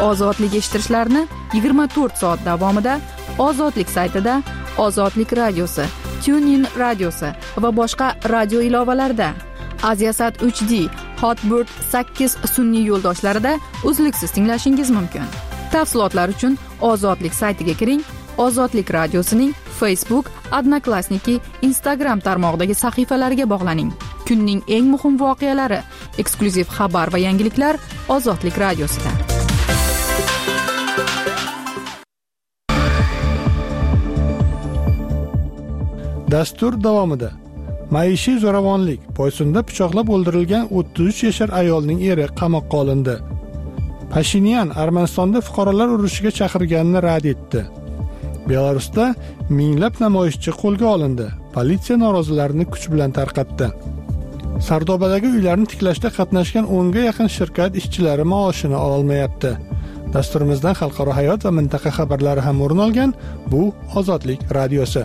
Ozodlik eshittirishlarini 24 soat davomida Ozodlik saytida, Ozodlik radiosi, TuneIn radiosi va boshqa radio ilovalarida, Aziasat 3D, Hotbird 8 sun'iy yo'ldoshlarida uzluksiz tinglashingiz mumkin. Tafsilotlar uchun Ozodlik saytiga kiring. Ozodlik radiosining Facebook, Odnoklassniki, Instagram tarmog'idagi sahifalariga bog'laning. Kunning eng muhim voqealari, eksklyuziv xabar va yangiliklar Ozodlik radiosida. Dastur davomida maishiy zo'ravonlik Boysunda pichoqlab o'ldirilgan 33 yashar ayolning eri qamoqqa olindi. Pashinyan Armanistonda fuqarolar urushiga chaqirganini rad etdi. Belarusda minglab namoyishchi qo'lga olindi. Politsiya norozilarni kuch bilan tarqatdi. Sardobadagi uylarni tiklashda qatnashgan 10 ga yaqin shirkat ishchilari maoshini olmayapti. Dasturimizdan xalqaro hayot va mintaqa xabarlari ham o'rin olgan. Bu Ozodlik radiosi.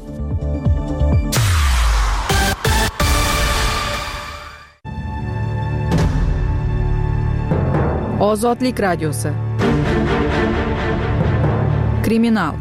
Ozodlik radiosi. Kriminal.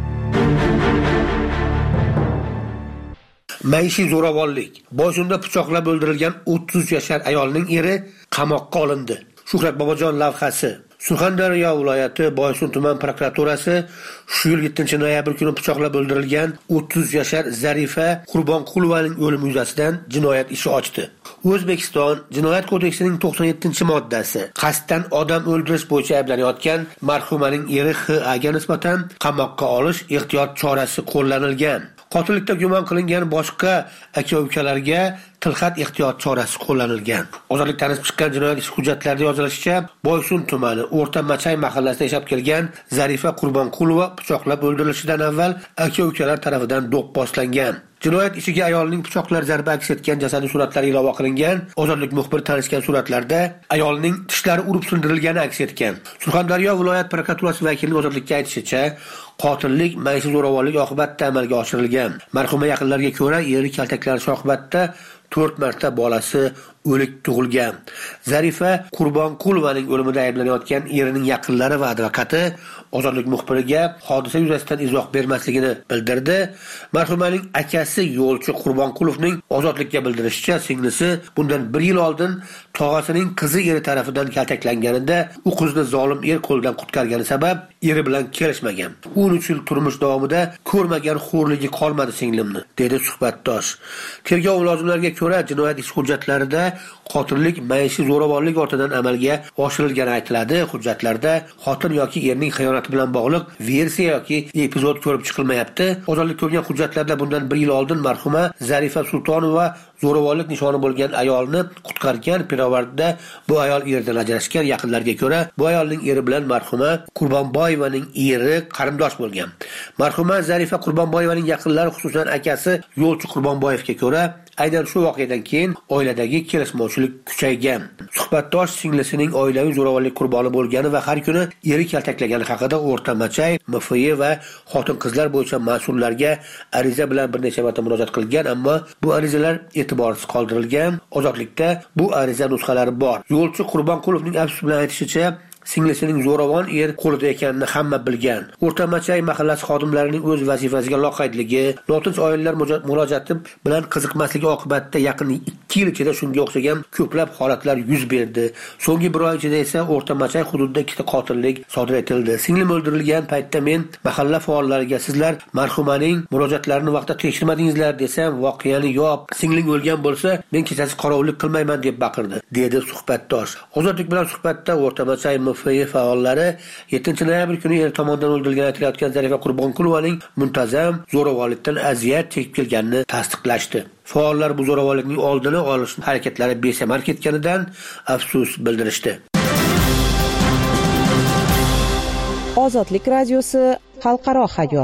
Maishiy zo'ravonlik. Boysunda pichoqlab o'ldirilgan 33 yashar ayolning eri qamoqqa olindi. Shuhrat Bobojon lavhasi. Surxondaryo viloyati Boysun tuman prokuraturasi shu yil 7-noyabr kuni pichoqlab o'ldirilgan 30 yashar Zarifa Qurbonqulovaning o'limi yuzasidan jinoyat ishi ochdi. O'zbekiston Jinoyat kodeksining 97-moddasi qasddan odam o'ldirish bo'yicha ayblanayotgan marhumaning eri H.A.ga nisbatan qamoqqa olish ehtiyot chorasi qo'llanilgan. Qotillikda gumon qilingan boshqa aka-ukalarga tilxat ehtiyot chorasi qo'llanilgan. Ozodlik tanishib chiqqan jinoyat ishi hujjatlarida yozilishicha, Boysun tumani O'rta Machay mahallasida yashab kelgan Zarifa Qurbonqulova pichoqlab o'ldirilishidan avval aka-ukalar tomonidan do'pposlangan. Jinoyat ishiga ayolning pichoqlar zarba aks etgan jasadi suratlari ilova qilingan. Ozodlik muxbiri tanishgan suratlarda ayolning tishlari urib sindirilgani aks etgan. Surxondaryo viloyat prokuraturasi vakilining Ozodlikka aytishicha, qotillik maishiy zo'ravonlik oqibatida amalga oshirilgan. Marhuma yaqinlariga ko'ra, eri kaltaklanishi oqibatida 4 marta bolasi o'lik tug'ilgan. Zarifa Qurbonqulovaning o'limida ayblanayotgan erining yaqinlari va advokati Ozodlik muxbiriga hodisa yuzasidan izoh bermasligini bildirdi. Marhumaning akasi yo'lchi Qurbonqulovning Ozodlikka bildirishicha, singlisi bundan 1 yil oldin tog'asining qizi eri tomonidan kaltaklanganida u qizni zolim er qo'lidan qutqargani sabab eri bilan kelishmagan. 13 yil turmush davomida ko'rmagan xo'rligi qolmadi singlimni, dedi suhbatdosh. Tergov mulozimlariga ko'ra, jinoyat ishi hujjatlarida qotillik maishiy zo'ravonlik ortidan amalga oshirilgani aytiladi. Hujjatlarda xotin yoki erning xiyonati bilan bog'liq versiya yoki epizod ko'rib chiqilmayapti. Ozodlik ko'rgan hujjatlarda bundan 1 yil oldin marhuma Zarifa Sultonova zo'ravonlik nishoni bo'lgan ayolni qutqargan. Pirovardda bu ayol erdan ajrashgan. Yaqinlarga ko'ra, bu ayolning eri bilan marhuma Qurbonboyevaning eri qarindosh bo'lgan. Marhuma Zarifa Qurbonboyevaning yaqinlari, xususan akasi Yo'lchi Qurbonboyevga ko'ra, aynan shu voqeadan keyin oiladagi kelishmovchilik kuchaygan. Suhbatdosh singlisining oilaviy zo'ravonlik qurboni bo'lgani va har kuni eri kaltaklagani haqida O'rta Machay, MFY va xotin-qizlar bo'yicha mas'ullarga ariza bilan bir necha marta murojaat qilgan, ammo bu arizalar e'tiborsiz qoldirilgan. Ozodlikda bu ariza nusxalari bor. Yo'lchi Qurbonqulovning afsus bilan aytishicha, singlisining zo'ravon er qo'lida ekanini hamma bilgan. O'rta Machay mahallasi xodimlarining o'z vazifasiga loqaydligi, notinch oilalar murojaati bilan qiziqmasligi oqibatida yaqin 2 yil ichida shunga o'xshagan ko'plab holatlar yuz berdi. So'nggi 1 oy ichida esa O'rta Machay hududida 2 ta qotillik sodir etildi. Singlim o'ldirilgan paytda men mahalla faollariga sizlar marhumaning murojaatlarini vaqtida tekshirmadingizlar desam, voqeani yo'q, singling o'lgan bo'lsa, men kechasi qorovullik qilmayman deb baqirdi, dedi suhbatdosh. Ozodlik bilan suhbatda O'rta Machay MFY faollari 7-noyabr kuni er tomonidan o'ldirilgan aytilayotgan Zarifa Qurbonqulovaning muntazam zo'ravonlikdan aziyat chekib kelganini tasdiqlashdi. Faollar bu zo'ravonlikning oldini olish harakatlari besamar ketganidan afsus bildirishdi. Ozodlik radiosi xalqaro hayot.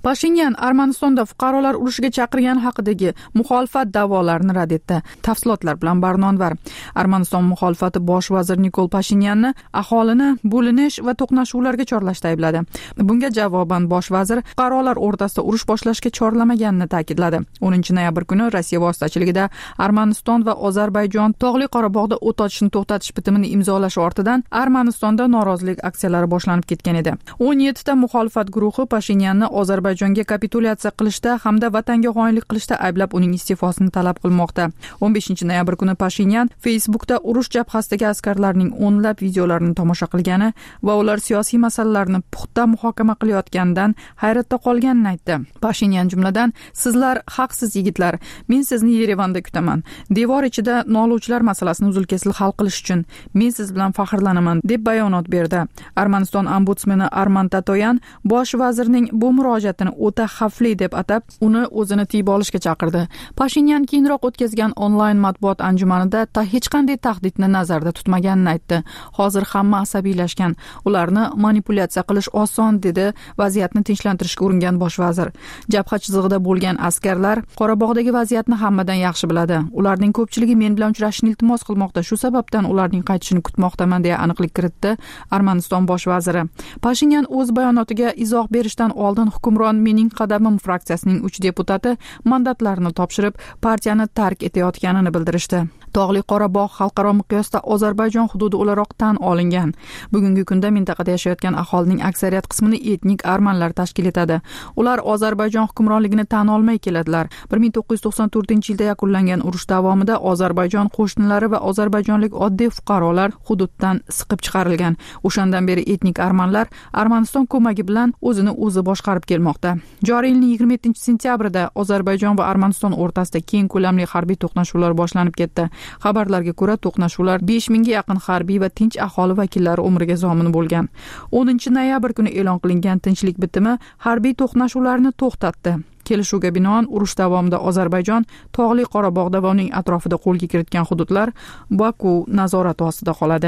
Pashinyan Armanistonda fuqarolar urushiga chaqirgani haqidagi muxolifat da'volarini rad etdi. Tafsilotlar bilan Barnonvar. Armaniston muxolifati bosh vazir Nikol Pashinyanni aholini bo'linish va to'qnashuvlarga chorlashda aybladi. Bunga javoban bosh vazir fuqarolar o'rtasida urush boshlashga chorlamaganini ta'kidladi. 10-noyabr kuni Rossiya vositachiligida Armaniston va Ozarbayjon Tog'li Qorabog'da o't ochishni to'xtatish bitimini imzolash ortidan Armanistonda norozilik aksiyalari boshlanib ketgan edi. 17 ta muxolifat guruhi Pashinyanni Ozarbayjonga kapitulyatsiya qilishda hamda vatanga xoinlik qilishda ayblab uning iste'fosini talab qilmoqda. 15-noyabr kuni Pashinyan Facebookda urush jabhasidagi askarlarning o'nlab videolarini tomosha qilgani va ular siyosiy masalalarni puxta muhokama qilayotganidan hayratda qolganini aytdi. Pashinyan jumladan: "Sizlar haqsiz yigitlar, men sizni Yerevanda kutaman. Devor ichida noluvchilar masalasini uzil-kesil hal qilish uchun men siz bilan faxrlanaman", deb bayonot berdi. Armaniston ombudsmeni Arman Tatoyan bosh vazirning bu murojaatini o'ta xavfli deb atab, uni o'zini tiyib olishga chaqirdi. Pashinyan keyinroq o'tkazgan onlayn matbuot anjumanida hech qanday tahdidni nazarda tutmaganini aytdi. Hozir hamma asabiylashgan, ularni manipulyatsiya qilish oson, dedi vaziyatni tinchlantirishga uringan bosh vazir. Jabha chizig'ida bo'lgan askarlar Qorabog'dagi vaziyatni hammadan yaxshi biladi. Ularning ko'pchiligi men bilan uchrashishni iltimos qilmoqda, shu sababdan ularning qaytishini kutmoqdaman, deya aniqlik kiritdi Armaniston bosh vaziri. Pashinyan o'z bayonotiga izoh berishdan oldin hukmron Mening qadamim fraksiyasining 3 deputati mandatlarini topshirib, partiyani tark etayotganini bildirishdi. Tog'li Qorabog' xalqaro miqyosda Ozarbayjon hududi o'laroq tan olingan. Bugungi kunda mintaqada yashayotgan aholining aksariyat qismini etnik armanlar tashkil etadi. Ular Ozarbayjon hukmronligini tan olmay keladilar. 1994-yilda yakunlangan urush davomida Ozarbayjon qo'shnilari va ozarbayjonlik oddiy fuqarolar hududdan siqib chiqarilgan. O'shandan beri etnik armanlar Armaniston ko'magi bilan o'zini o'zi boshqarib kelmoqda. Joriy yilning 27-sentyabrida Ozarbayjon va Armaniston o'rtasida keng ko'lamli harbiy to'qnashuvlar boshlanib ketdi. Xabarlarga ko'ra, to'qnashuvlar 5000 ga yaqin harbiy va tinch aholi vakillari umriga zomin bo'lgan. 10-noyabr kuni e'lon qilingan tinchlik bitimi harbiy to'qnashuvlarni to'xtatdi. Kelishuvga binoan urush davomida Ozarbayjon Tog'li Qorabog'da va uning atrofida qo'lga kiritgan hududlar Baku nazorati ostida qoladi.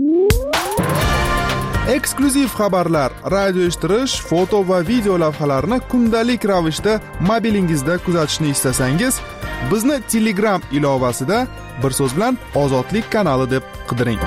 Eksklyuziv xabarlar, radio eshittirish, foto va video lavhalarni kundalik ravishda mobilingizda kuzatishni istasangiz, bizni Telegram ilovasida bir so'z bilan Ozodlik kanali deb qidiring.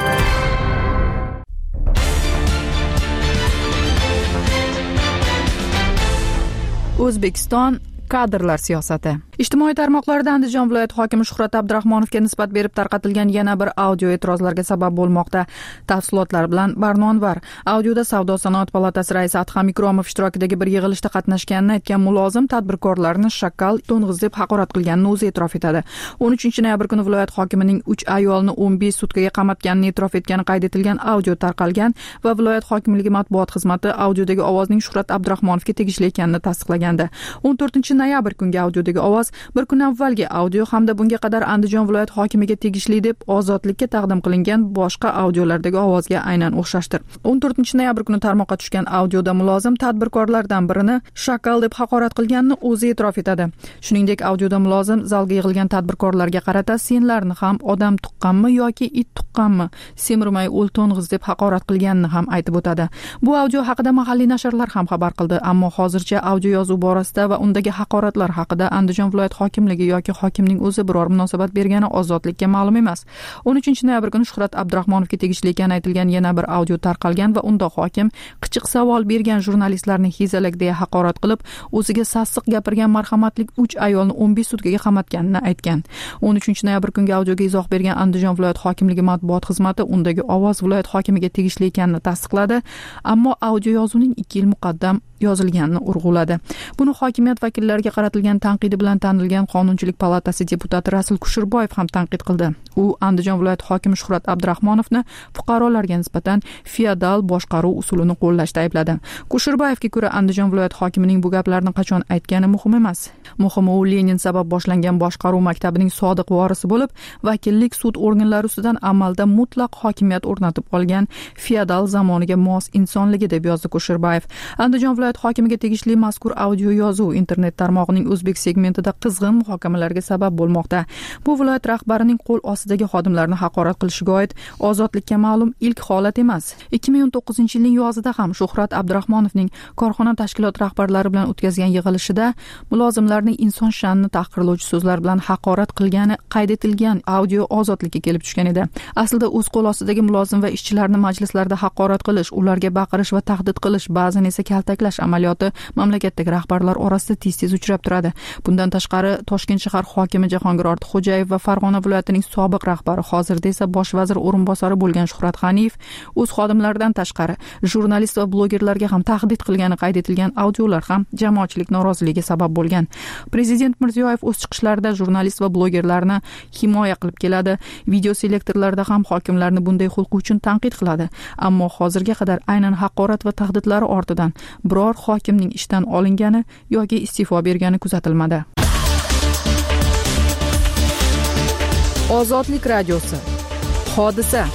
O'zbekiston kadrlar siyosati. Ijtimoiy tarmoqlarda Andijon viloyati hokimi Shuhrat Abdurahmonovga nisbat berib tarqatilgan yana bir audio e'tirozlarga sabab bo'lmoqda. Tafsilotlar bilan Barnonvar. Audioda Savdo sanoat palatasi raisi Adham Ikromov ishtirokidagi bir yig'ilishda qatnashganini aytgan mulozim tadbirkorlarni shakal, to'ng'iz deb haqorat qilganini o'zi e'tirof etadi. 13-noyabr kuni viloyat hokimining 3 ayolni 15 sutkaga qamatganini e'tirof etgani qayd etilgan audio tarqalgan va viloyat hokimligi matbuot xizmati audiodagi ovozning Shuhrat Abdurahmonovga tegishli ekanini tasdiqlagandi. 14-noyabr kungi audiodagi ovoz bir kun avvalgi audio hamda bunga qadar Andijon viloyat hokimiga tegishli deb Ozodlikka taqdim qilingan boshqa audiolardagi ovozga aynan o'xshashdir. 14-noyabr kuni tarmoqqa tushgan audioda mulozim tadbirkorlardan birini shakal deb haqorat qilganini o'zi e'tirof etadi. Shuningdek, audioda mulozim zalga yig'ilgan tadbirkorlarga qarata senlarni ham odam tuqqanmi yoki it tuqqanmi, semirmay o'l to'ng'iz deb haqorat qilganini ham aytib o'tadi. Bu audio haqida mahalliy nashrlar ham xabar qildi, ammo hozircha audio yozuv borasida va undagi haqoratlar haqida Andijon viloyat hokimligi yoki hokimning o'zi biror munosabat bergani Ozodlikka ma'lum emas. 13-noyabr kuni Shuhrat Abdurahmonovga tegishli ekani aytilgan yana bir audio tarqalgan va unda hokim qichiq savol bergan jurnalistlarni hezalak deya haqorat qilib, o'ziga sassiq gapirgan marhamatlik 3 ayolni 15 sutkaga qamatganini aytgan. 13-noyabr kungi audioga izoh bergan Andijon viloyat hokimligi matbuot xizmati undagi ovoz viloyat hokimiga tegishli ekanini tasdiqladi, ammo audio yozuvning 2 yil muqaddam yozilganini urg'uladi. Buni hokimiyat vakillariga qaratilgan tanqidi bilan tanilgan Qonunchilik palatasi deputati Rasul Kushurboyev ham tanqid qildi. U Andijon viloyati hokimi Shuhrat Abdurahmonovni fuqarolarga nisbatan feodal boshqaruv usulini qo'llashda aybladi. Kushurboyevga ko'ra, Andijon viloyati hokimining bu gaplarni qachon aytgani muhim emas. Muhimi u Lenin sabab boshlangan boshqaruv maktabining sodiq vorisi bo'lib, vakillik sud organlari ustidan amalda mutlaq hokimiyat o'rnatib olgan feodal zamoniga mos insonligi, deb yozdi Kushurboyev. Andijon viloyati viloyat hokimiga tegishli mazkur audio yozuv internet tarmog'ining o'zbek segmentida qizg'in muhokamalarga sabab bo'lmoqda. Bu viloyat rahbarining qo'l ostidagi xodimlarni haqorat qilishiga oid ozodlikka ma'lum ilk holat emas. 2019-yilning yozida ham Shuhrat Abdurahmonovning korxona tashkilot rahbarlari bilan o'tkazgan yig'ilishida mulozimlarning inson sha'nini tahqirlovchi so'zlar bilan haqorat qilgani qayd etilgan audio ozodlikka kelib tushgan edi. Aslida o'z qo'l ostidagi mulozim va ishchilarni majlislarda haqorat qilish, ularga baqirish va tahdid qilish, ba'zan esa kaltaklash amaliyoti mamlakatdagi rahbarlar orasida tez-tez uchrab turadi. Bundan tashqari Toshkent shahar hokimi Jahongir Ortiqxo'jayev va Farg'ona viloyatining sobiq rahbari, hozirda esa bosh vazir o'rinbosari bo'lgan Shuhrat G'aniyev o'z xodimlaridan tashqari jurnalist va blogerlarga ham tahdid qilgani qayd etilgan audiolar ham jamoatchilik noroziligiga sabab bo'lgan. Prezident Mirziyoyev o'z chiqishlarida jurnalist va blogerlarni himoya qilib keladi. Video selektorlarda ham hokimlarni bunday xulqi uchun tanqid qiladi. Ammo hozirga qadar aynan haqorat va tahdidlari ortidan biror hokimning ishdan olingani yoki iste'fo bergani kuzatilmadi. Ozodlik radiosi. Hodisa.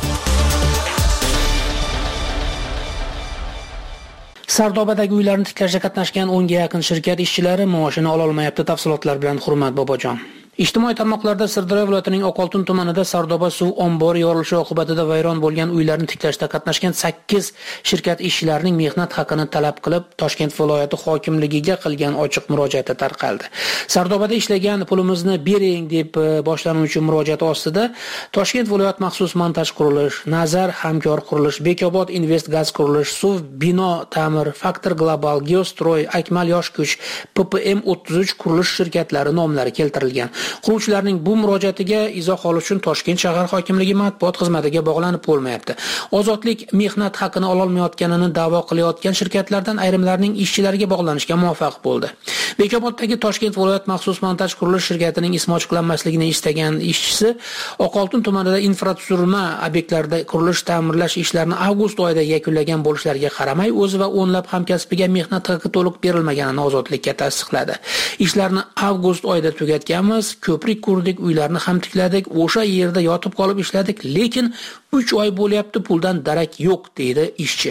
Sardobadagi uylarni tiklashga qatnashgan 10 ga yaqin shirkat ishchilari maoshini ola olmayapti. Tafsilotlar bilan Hurmat Bobojon. Ijtimoiy tarmoqlarda Sirdaryo viloyatining Oqoltin tumanida Sardoba suv ombori yorilishi oqibatida vayron bo'lgan uylarni tiklashda qatnashgan 8 shirkat ishchilarining mehnat haqini talab qilib Toshkent viloyati hokimligiga qilgan ochiq murojaati tarqaldi. Sardobada ishlagan pulimizni bering deb boshlanuvchi murojaat ostida Toshkent viloyat maxsus montaj qurilish, Nazar hamkor qurilish, Bekobod Invest gaz qurilish, Suv bino ta'mir, Faktor Global, Geostroy, Akmal yosh kuch, PPM 33 qurilish shirkatlari nomlari keltirilgan. Quruvchilarning bu murojaatiga izoh olish uchun Toshkent shahar hokimligi matbuot xizmatiga bog'lanib bo'lmayapti. Ozodlik mehnat haqini ola olmayotganini da'vo qilayotgan shirkatlardan ayrimlarining ishchilariga bog'lanishga muvaffaq bo'ldi. Bekoboddagi Toshkent viloyat maxsus montaj qurilish shirkatining ismi ochiqlanmasligini istagan ishchisi Oqoltin tumanida infratuzilma obyektlarida qurilish ta'mirlash ishlarini avgust oyida yakunlagan bo'lishlariga qaramay o'zi va o'nlab hamkasbiga mehnat haqi to'liq berilmaganini Ozodlikka tasdiqladi. Ishlarni avgust oyida tugatganmiz, ko'prik qurdik, uylarni ham tikladik, o'sha yerda yotib qolib ishladik, lekin 3 oy bo'lyapti, puldan darak yo'q, deydi ishchi.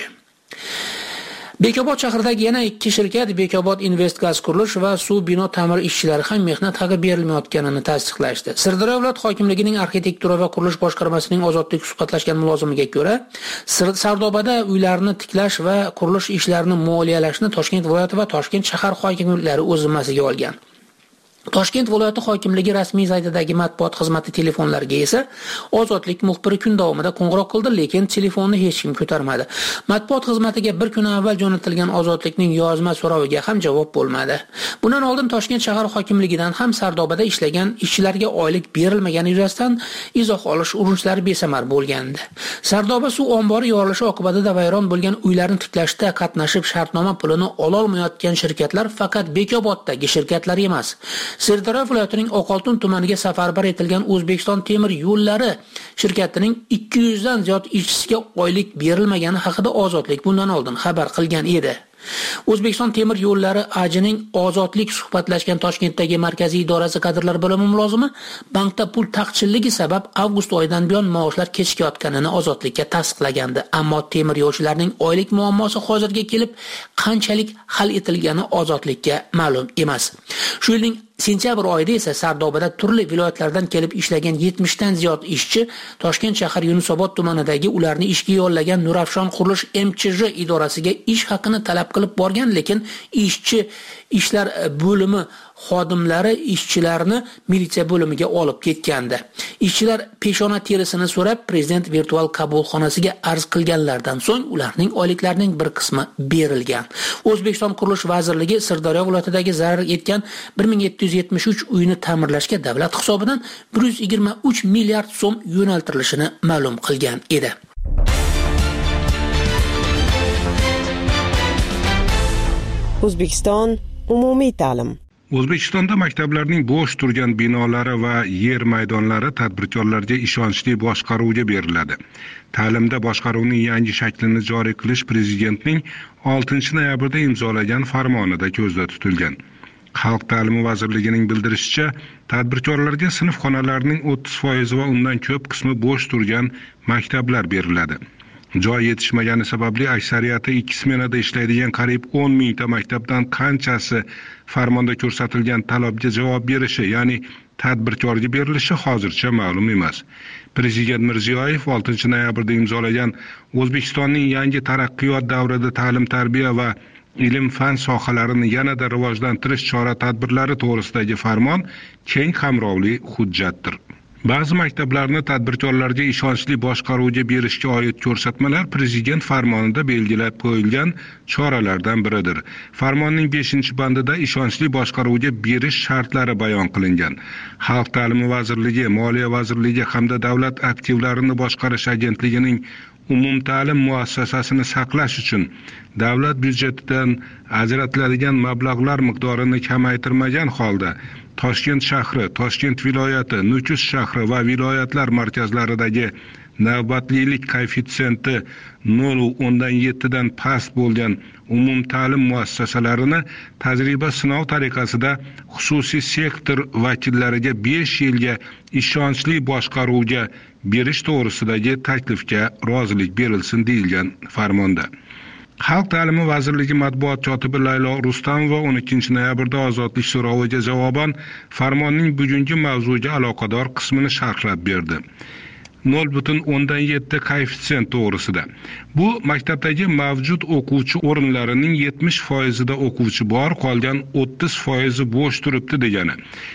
Bekobod shahridagi yana 2 shirkat Bekobod Invest gaz qurilish va suv bino ta'mir ishchilari ham mehnat haqi berilmayotganini tasdiqlashdi. Sirdaryo viloyat hokimligining arxitektura va qurilish boshqarmasining ozodlik suhbatlashgan mulozimiga ko'ra, Sardobada uylarni tiklash va qurilish ishlarini moliyalashni Toshkent viloyati va Toshkent shahar hokimliklari o'z zimmasiga olgan. Toshkent viloyati hokimligi rasmiy saytidagi matbuot xizmati telefonlariga esa Ozodlik muxbiri kun davomida qo'ng'iroq qildi, lekin telefonni hech kim ko'tarmadi. Matbuot xizmatiga bir kun avval jo'natilgan Ozodlikning yozma so'roviga ham javob bo'lmadi. Bundan oldin Toshkent shahar hokimligidan ham Sardobada ishlagan ishchilarga oylik berilmagani yuzasidan izoh olish urinishlari besamar bo'lgandi. Sardoba suv ombori yorilishi oqibatida vayron bo'lgan uylarni tiklashda qatnashib shartnoma pulini ola olmayotgan shirkatlar faqat Bekoboddagi shirkatlar emas. Sirdaryo viloyatining Oqoltin tumaniga safarbar etilgan O'zbekiston temir yo'llari shirkatining 200 dan ziyod ishchisiga oylik berilmagani haqida Ozodlik bundan oldin xabar qilgan edi. O'zbekiston temir yo'llari AJning Ozodlik suhbatlashgan Toshkentdagi markaziy idorasi kadrlar bo'limi mulozimi bankda pul taqchilligi sabab avgust oyidan buyon maoshlar kechikayotganini Ozodlikka tasdiqlagandi. Ammo temir yo'lchilarning oylik muammosi hozirga kelib qanchalik hal etilgani Ozodlikka ma'lum emas. Shu yilning sentyabr oyida esa Sardobada turli viloyatlardan kelib ishlagan 70 dan ziyod ishchi Toshkent shahar Yunusobod tumanidagi ularni ishga yollagan Nurafshon qurilish MChJ idorasiga ish haqini talab qilib borgan, lekin ishlar bo'limi xodimlari ishchilarni militsiya bo'limiga olib ketgandi. Ishchilar peshona terisini so'rab prezident virtual qabulxonasiga arz qilganlardan so'ng ularning oyliklarining bir qismi berilgan. O'zbekiston qurilish vazirligi Sirdaryo viloyatidagi zarar yetgan 1773 uyni ta'mirlashga davlat hisobidan 123 milliard so'm yo'naltirilishini ma'lum qilgan edi. O'zbekiston umumiy ta'lim. O'zbekistonda maktablarning bo'sh turgan binolari va yer maydonlari tadbirkorlarga ishonchli boshqaruvga beriladi. Ta'limda boshqaruvning yangi shaklini joriy qilish prezidentning 6-noyabrda imzolagan farmonida ko'zda tutilgan. Xalq ta'limi vazirligining bildirishicha, tadbirkorlarga sinf xonalarining 30% va undan ko'p qismi bo'sh turgan maktablar beriladi. Joy yetishmagani sababli aksariyati 2 smenada ishlaydigan qariyb 10 mingta maktabdan qanchasi farmonda ko'rsatilgan talabga javob berishi, ya'ni tadbirkorga berilishi hozircha ma'lum emas. Prezident Mirziyoyev 6 noyabrda imzolagan O'zbekistonning yangi taraqqiyot davrida ta'lim-tarbiya va ilm-fan sohalarini yanada rivojlantirish chora-tadbirlari to'g'risidagi farmon keng qamrovli hujjatdir. Ba'zi maktablarni tadbirkorlarga ishonchli boshqaruvga berishga oid ko'rsatmalar Prezident farmonida belgilab qo'yilgan choralardan biridir. Farmonning 5-bandida ishonchli boshqaruvga berish shartlari bayon qilingan. Xalq ta'limi vazirligi, Moliya vazirligi hamda davlat aktivlarini boshqarish agentligining umumta'lim muassasasini saqlash uchun davlat byudjetidan ajratiladigan mablag'lar miqdorini kamaytirmagan holda Toshkent shahri, Toshkent viloyati, Nukus shahri va viloyatlar markazlaridagi navbatlilik koeffitsiyenti 0.7 dan past bo'lgan umumta'lim muassasalarini tajriba sinov tariqasida xususiy sektor vakillariga 5 yilga ishonchli boshqaruvga berish to'g'risidagi taklifga rozilik berilsin deyilgan farmonda. Xalq ta'limi vazirligi matbuot kotibi Laylo Rustamova 12 noyabrda ozodlik so'roviga javoban farmonning bugungi mavzuga aloqador qismini sharhlab berdi. 0.7 koeffitsient to'g'risida. Bu maktabdagi mavjud o'quvchi o'rinlarining 70% da o'quvchi bor, qolgan 30% bo'sh turibdi degani.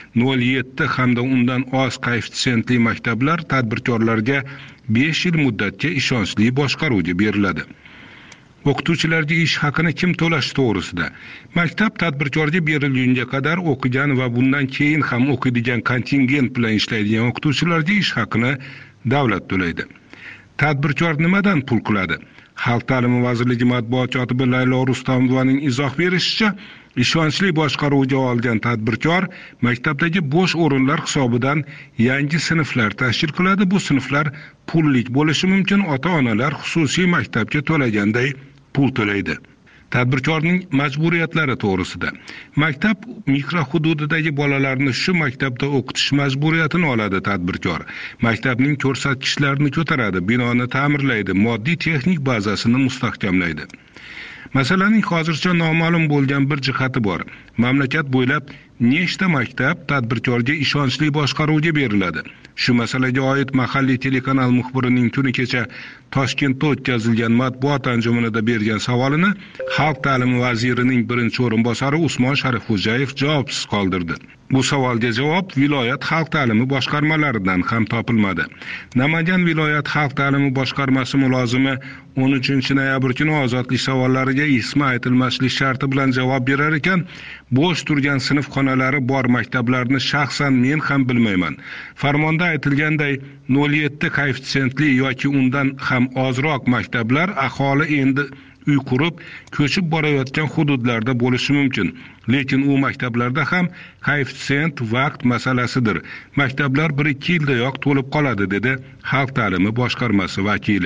0.7 hamda undan oz koeffitsiyentli maktablar tadbirkorlarga 5 yil muddatga ishonchli boshqaruvga beriladi. O'qituvchilarga ish haqini kim to'lashi to'g'risida. Maktab tadbirkorga berilgunga qadar o'qigan va bundan keyin ham o'qiydigan kontingent bilan ishlaydigan o'qituvchilarga ish haqini davlat to'laydi. Tadbirkor nimadan pul qiladi? Xalq ta'limi vazirligi matbuot kotibi Laylo Rustamovaning izoh berishicha, ishonchli boshqaruvga olgan tadbirkor maktabdagi bo'sh o'rinlar hisobidan yangi sinflar tashkil qiladi. Bu sinflar pullik bo'lishi mumkin. Ota-onalar xususiy maktabga to'laganday pul to'laydi. Tadbirkorning majburiyatlari to'g'risida. Maktab mikrohududidagi bolalarni shu maktabda o'qitish majburiyatini oladi tadbirkor. Maktabning ko'rsatkichlarini ko'taradi, binoni ta'mirlaydi, moddiy texnik bazasini mustahkamlaydi. Masalaning hozircha noma'lum bo'lgan bir jihati bor. Mamlakat bo'ylab nechta maktab tadbirkorga ishonchli boshqaruvga beriladi? Shu masalaga oid mahalliy telekanal muxbirining kuni kecha Toshkentda o'tkazilgan matbuot anjumanida bergan savolini Xalq ta'limi vazirining birinchi o'rinbosari Usmon Sharifxo'jayev javobsiz qoldirdi. Bu savolga javob viloyat xalq ta'limi boshqarmalaridan ham topilmadi. Namangan viloyat xalq ta'limi boshqarmasi mulozimi 13 noyabr kuni ozodlik savollariga ismi aytilmaslik sharti bilan javob berar ekan, bo'sh turgan sinf xonalari bor maktablarni shaxsan men ham bilmayman. Farmonda aytilganday 0.7 koeffitsiyentli yoki undan ham ozroq maktablar aholi endi uy qurib, ko'chib borayotgan hududlarda bo'lishi mumkin. Lekin u maktablarda ham koeffitsient vaqt masalasidir. Maktablar 1-2 yildayoq to'lib qoladi, dedi Xalq ta'limi boshqarmasi vakili.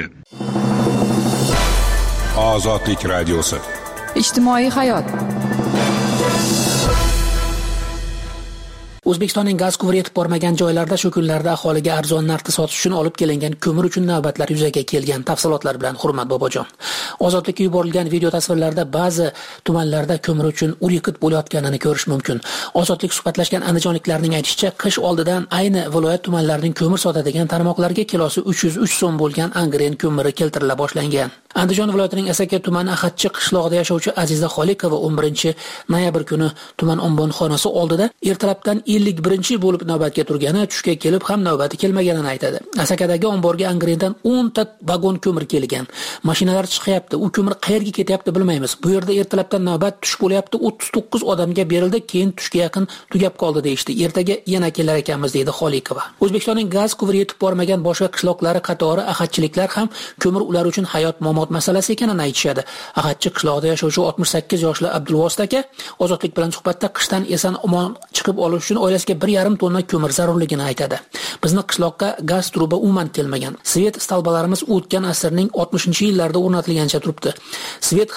Ozodlik radiosi. Ijtimoiy hayot. O'zbekistonning gaz quvuri yetib bormagan joylarda shu kunlarda aholiga arzon narxda sotish uchun olib kelingan ko'mir uchun navbatlar yuzaga kelgan. Tafsilotlar bilan Hurmat Bobojon. Ozodlikka yuborilgan video tasvirlarda ba'zi tumanlarda ko'mir uchun ur-yiqit bo'layotganini ko'rish mumkin. Ozodlik suhbatlashgan andijonliklarning aytishicha, qish oldidan ayni viloyat tumanlarining ko'mir sotadigan tarmoqlarga kilosi 303 so'm bo'lgan angren ko'miri keltirila boshlangan. Andijon viloyatining Asaka tumani Ahadchi qishlog'ida yashovchi Aziza Xoliqova 11 noyabr kuni tuman ombonxonasi oldida ertalabdan 51 bo'lib navbatga turgani, tushga kelib ham navbati kelmaganini aytadi. Asakadagi omborga angrendan 10 ta vagon ko'mir kelgan. Mashinalar chiqyapti. U ko'mir qayerga ketyapti bilmaymiz. Bu yerda ertalabdan navbat tush bo'lyapti. 39 odamga berildi, keyin tushga yaqin tugab qoldi deyishdi. Ertaga yana kelar ekanmiz, deydi Xoliqova. O'zbekistonning gaz quvuri yetib bormagan boshqa qishloqlari qatori ahadchiliklar ham ko'mir ular uchun hayot-mamot masalasi ekanini aytishadi. Ahadchi qishlog'ida yashovchi 68 yoshli Abdulvosit aka Ozodlik bilan suhbatda qishdan eson-omon chiqib olish uchun oilasiga 1,5 tonna ko'mir zarurligini aytadi. Bizni qishloqqa gaz truba umuman kelmagan. Svet stolbalarimiz o'tgan asrning 60-yillarida o'rnatilgancha turibdi. Svet ham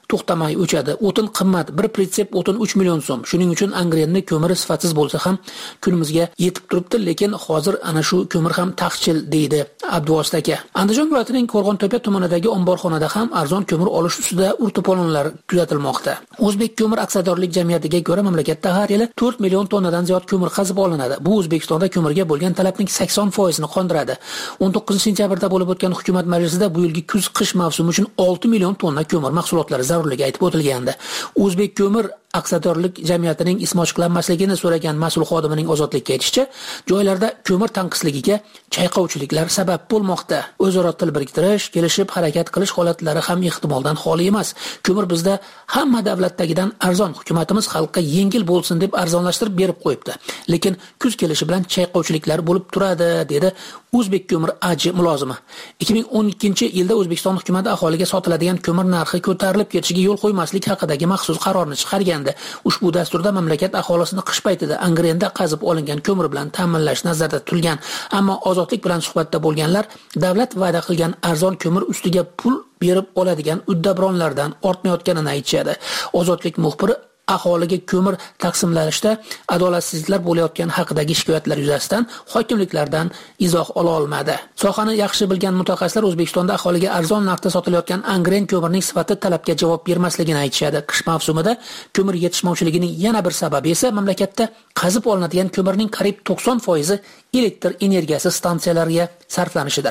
to'xtamay o'chadi. O'tin qimmat, bir pritsep o'tin 3 million so'm. Shuning uchun Angrenni ko'miri sifatsiz bo'lsa ham kunimizga yetib turibdi, lekin hozir ana shu ko'mir ham taqchil deydi Abduvosit aka. Andijon viloyatining Qo'rg'ontepa tumanidagi omborxonada ham arzon ko'mir olish ustida urto'polonlar kuzatilmoqda. O'zbek ko'mir aksiyadorlik jamiyatiga ko'ra mamlakatda har yili 4 million tonnadan ziyod ko'mir qazib olinadi. Bu O'zbekistonda ko'mirga bo'lgan talabning 80%ni qondiradi. 19-sentyabrda bo'lib o'tgan hukumat majlisida bu yilgi kuz-qish mavsumi uchun 6 million tonna ko'mir mahsulotlari zarurligi aytib o'tilgandi. O'zbek ko'mir aksiyadorlik jamiyatining ismi ochiqlanmasligini so'ragan mas'ul xodimining Ozodlikka aytishicha, joylarda ko'mir tanqisligiga chayqovchiliklar sabab bo'lmoqda. O'zaro til biriktirish, kelishib harakat qilish holatlari ham ehtimoldan xoli emas. Ko'mir bizda hamma davlatdagidan arzon, hukumatimiz xalqqa yengil bo'lsin deb arzonlashtirib berib qo'yibdi. Lekin kuz kelishi bilan chayqovchiliklar bo'lib turadi, dedi O'zbek ko'mir AJ mulozimi. 2012-yilda O'zbekiston hukumati aholiga sotiladigan ko'mir narxi ko'tarilib ketishiga yo'l qo'ymaslik haqidagi maxsus qarorni chiqargan. Ushbu dasturda mamlakat aholisini qish paytida Angrenda qazib olingan ko'mir bilan ta'minlash nazarda tutilgan. Ammo Ozodlik bilan suhbatda bo'lganlar davlat va'da qilgan arzon ko'mir ustiga pul berib oladigan uddabronlardan ortmayotganini aytishadi. Ozodlik muxbiri aholiga ko'mir taqsimlanishda adolatsizliklar bo'layotgani haqidagi shikoyatlar yuzasidan hokimliklardan izoh ola olmadi. Sohani yaxshi bilgan mutaxassislar O'zbekistonda aholiga arzon narxda sotilayotgan Angren ko'mirning sifati talabga javob bermasligini aytishadi. Qish mavsumida ko'mir yetishmovchiligining yana bir sababi esa mamlakatda qazib olinadigan ko'mirning qariyb 90% elektr energiyasi stansiyalariga sarflanishidir.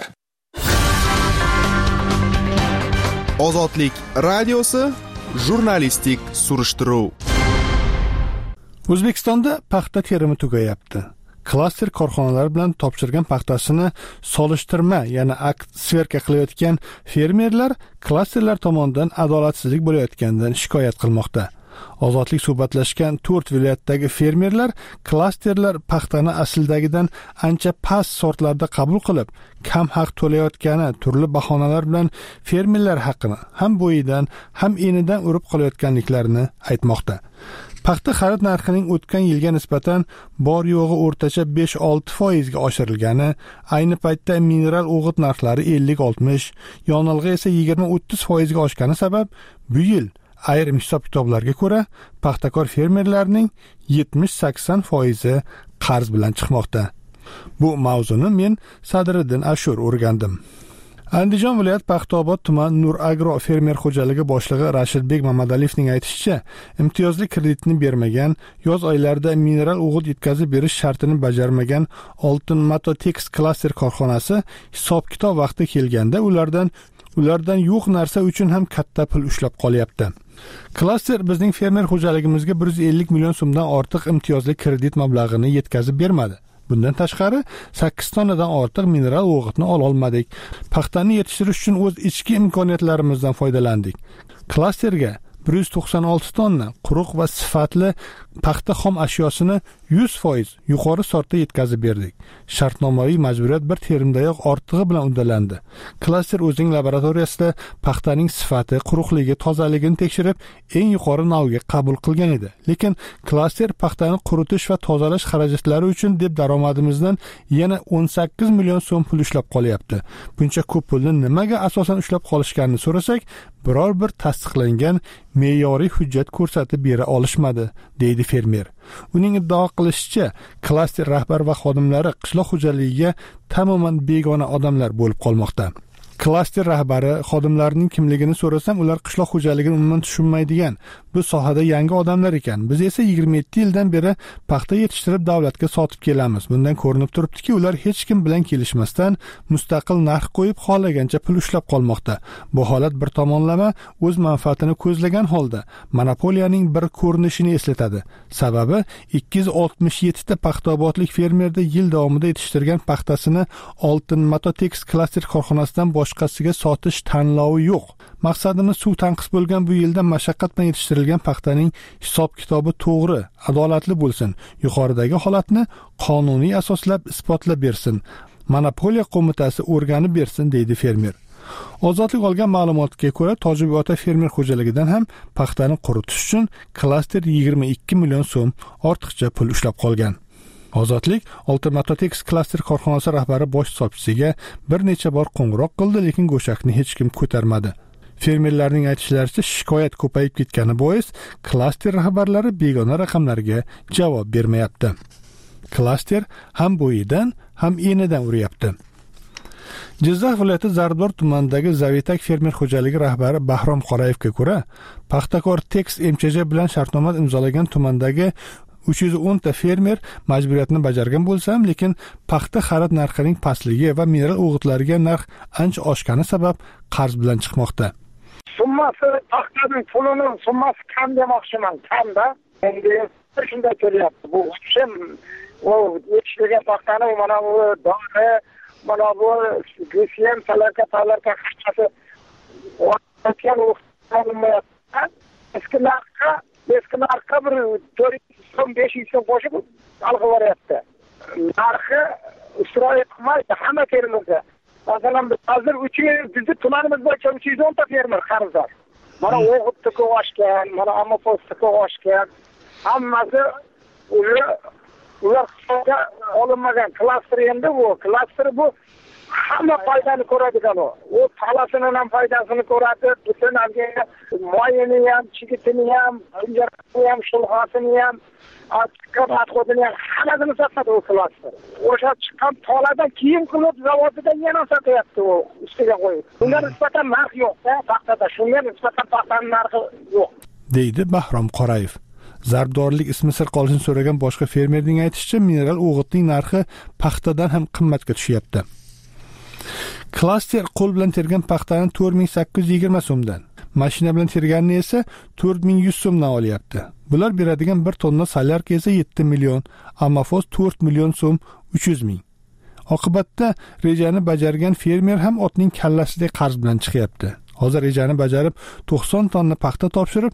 Ozodlik radiosi jurnalistik surishtiruv. O'zbekistonda paxta terimi tugayapti. Klaster korxonalar bilan topshirgan paxtasini solishtirma, ya'ni akt sverka qilayotgan fermerlar klasterlar tomonidan adolatsizlik bo'layotganidan shikoyat qilmoqda. Ozodlik suhbatlashgan 4 viloyatdagi fermerlar klasterlar paxtani aslidagidan ancha past sortlarda qabul qilib, kam haq to'layotgani, turli bahonalar bilan fermerlar haqqini ham bo'yidan, ham enidan urib qolayotganliklarini aytmoqda. Paxta xarid narxining o'tgan yilga nisbatan bor yo'g'i o'rtacha 5-6% ga oshirilgani, ayni paytda mineral o'g'it narxlari 50-60, yonilg'i esa 20-30% ga oshgani sabab bu yil ayrim hisob-kitoblarga ko'ra paxtakor fermerlarning 70-80% qarz bilan chiqmoqda. Bu mavzuni men Sadriddin Ashur o'rgandim. Andijon viloyat Paxtaobod tuman Nur Agro fermer xo'jaligi boshlig'i Rashidbek Mamadaliyevning aytishicha, imtiyozli kreditni bermagan, yoz oylarida mineral o'g'it yetkazib berish shartini bajarmagan Oltin Matotex klaster korxonasi hisob-kitob vaqti kelganda ulardan yo'q narsa uchun ham katta pul ushlab qolyapti. Klaster bizning fermer xo'jaligimizga 150 million so'mdan ortiq imtiyozli kredit mablag'ini yetkazib bermadi. Bundan tashqari 8 tonnadan ortiq mineral o'g'itni ola olmadik. Paxtani yetishtirish uchun o'z ichki imkoniyatlarimizdan foydalandik. Klasterga 196 tonna quruq va sifatli paxta xom ashyosini 100% yuqori sortda yetkazib berdik. Shartnomaviy majburiyat bir terimdayoq ortig'i bilan uddalandi. Klaster o'zining laboratoriyasida paxtaning sifati, quruqligi, tozaligini tekshirib, eng yuqori navga qabul qilgan edi. Lekin klaster paxtani quritish va tozalash xarajatlari uchun deb daromadimizdan yana 18 million so'm pul ushlab qolyapti. Buncha ko'p pulni nimaga asosan ushlab qolishganini so'rasak, biror bir tasdiqlangan me'yoriy hujjat ko'rsatib bera olishmadi, deydi fermer. Uning iddao qilishicha, klaster rahbar va xodimlari qishloq xo'jaligiga tamoman begona odamlar bo'lib qolmoqda. Klaster rahbari xodimlarining kimligini so'rasam, ular qishloq xo'jaligini umuman tushunmaydigan, bu sohada yangi odamlar ekan. Biz esa 27 yildan beri paxta yetishtirib davlatga sotib kelamiz. Bundan ko'rinib turibdiki, ular hech kim bilan kelishmasdan mustaqil narx qo'yib xohlagancha pul ushlab qolmoqda. Bu holat bir tomonlama o'z manfaatini ko'zlagan holda monopoliyaning bir ko'rinishini eslatadi. Sababi 267 ta paxtaobodlik fermerda yil davomida yetishtirgan paxtasini Oltin Matotex klaster korxonasidan boshqasiga sotish tanlovi yo'q. Maqsadimiz suv tanqis bo'lgan bu yilda mashaqqat bilan yetishtirilgan paxtaning hisob-kitobi to'g'ri, adolatli bo'lsin. Yuqoridagi holatni qonuniy asoslab isbotlab bersin. Monopoliya qo'mitasi o'rganib bersin, deydi fermer. Ozodlik olgan ma'lumotga ko'ra, Tojibota fermer xo'jaligidan ham paxtani quritish uchun klaster 22 million so'm ortiqcha pul ushlab qolgan. Ozodlik Oltin Matotex klaster korxonasi rahbari bosh hisobchisiga bir necha bor qo'ng'iroq qildi, lekin go'shakni hech kim ko'tarmadi. Fermerlarning aytishlaricha, shikoyat ko'payib ketgani bois klaster rahbarlari begona raqamlarga javob bermayapti. Klaster ham bo'yidan, ham enidan uryapti. Jizzax viloyati Zarbdor tumanidagi Zavitak fermer xo'jaligi rahbari Bahrom Qorayevga ko'ra, Paxtakor Tex MCJ bilan shartnoma imzolagan tumandagi 310 ta fermer majburiyatni bajargan bo'lsam, lekin paxta xarid narxining pastligi va mineral o'g'itlariga narx ancha oshgani sabab qarz bilan chiqmoqda. Summasi paxtaning pulining summasi kam demoqchiman, kamda. Endi shunday ko'ryapti. Bu ham yetishtirgan paxtani mana bu dori, mana bu GSM salarga qachasi o'tgan o'xshamayapti. Eski narxga bir 400-500 so'm qo'shib alg'ivoryapti. Narxi isroil qilmaydi hamma fermerga. Masalan, hozir bizni tumanimiz bo'yicha 310 ta fermer qarzdor. Mana o'g'itni ko'g'ashgan, mana ammoposni ko'g'ashgan. Hammasi ular hisobga olinmagan klaster endi bu. Klaster bu hamma foydani ko'radigan u. U talasining ham foydasini ko'radi, butun moyini ham, chigitini ham, pinjarasini ham, shulg'asini ham, atxodini ham hammasini sotadi u klaster. O'sha chiqqan taladan kiyim qilib zavodidan yana sotyapti u ustiga qo'yib. Bunga nisbatan narx yo'q-da, paxtada shunga nisbatan paxtaning narxi yo'q. Deydi Bahrom Qorayev. Zarbdorlik ismi sir qolishini so'ragan boshqa fermerning aytishicha, mineral o'g'itning narxi paxtadan ham qimmatga tushyapti. Klaster qo'l bilan tergan paxtani 4820 so'mdan, mashina bilan terganini esa 4100 so'mdan olyapti. Bular beradigan 1 tonna solyarka esa 7 million, ammofos 4 million so'm 300 ming. Oqibatda rejani bajargan fermer ham otning kallasidek qarz bilan chiqyapti. Hozir rejani bajarib 90 tonna paxta topshirib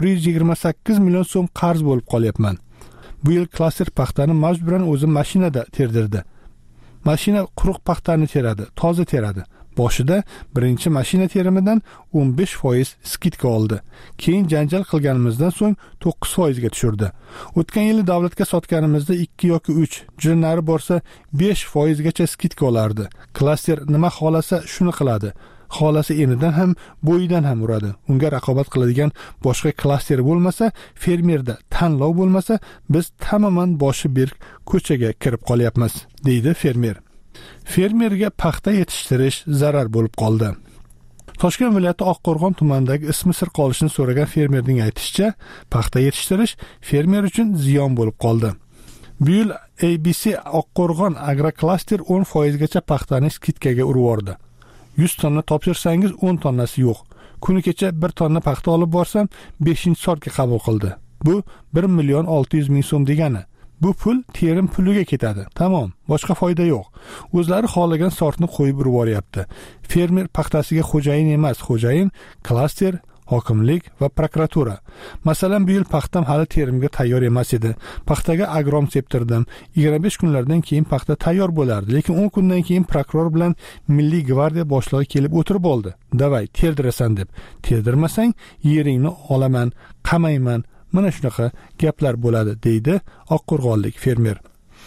128 million so'm qarz bo'lib qolyapman. Bu yil klaster paxtani majburan o'zi mashinada terdirdi. Mashina quruq paxtani teradi, toza teradi. Boshida birinchi mashina terimidan 15% skidka oldi. Keyin janjal qilganimizdan so'ng 9% ga tushirdi. O'tgan yili davlatga sotganimizda 2 yoki 3, juda nari borsa 5% gacha skidka olardi. Klaster nima xolasa shuni qiladi. Xolasi enidan ham, bo'yidan ham uradi. Unga raqobat qiladigan boshqa klaster bo'lmasa, fermerda tanlov bo'lmasa, biz tamoman boshi berk ko'chaga kirib qolyapmiz, deydi fermer. Fermerga paxta yetishtirish zarar bo'lib qoldi. Toshkent viloyati Oqqo'rg'on tumanidagi ismi sir qolishini so'ragan fermerning aytishicha, paxta yetishtirish fermer uchun ziyon bo'lib qoldi. Bu yil ABC Oqqo'rg'on agroklaster 10% gacha paxtani skidkaga urib yubordi. 100 tonna topshirsangiz 10 tonnasi yo'q. Kuni kecha 1 tonna paxta olib borsam 5-soatga qabul qildi. Bu 1 million 600 ming so'm degani. Bu pul terim puliga ketadi. Tamom, boshqa foyda yo'q. O'zlari xohlagan sortni qo'yib yuboryapti. Fermer paxtasiga xo'jayin emas, xo'jayin klaster, hokimlik va prokuratura. Masalan, bu yil paxtam hali terimga tayyor emas edi. Paxtaga agrom septirdim. 25 kunlardan keyin paxta tayyor bo'lardi, lekin 10 kundan keyin prokuror bilan Milliy gvardiya boshlig'i kelib o'tirib oldi. Davay, terdirasan deb. Terdirmasang, yeringni olaman, qamayman. Mana shunaqa gaplar bo'ladi, deydi Oqqo'rg'onlik fermer.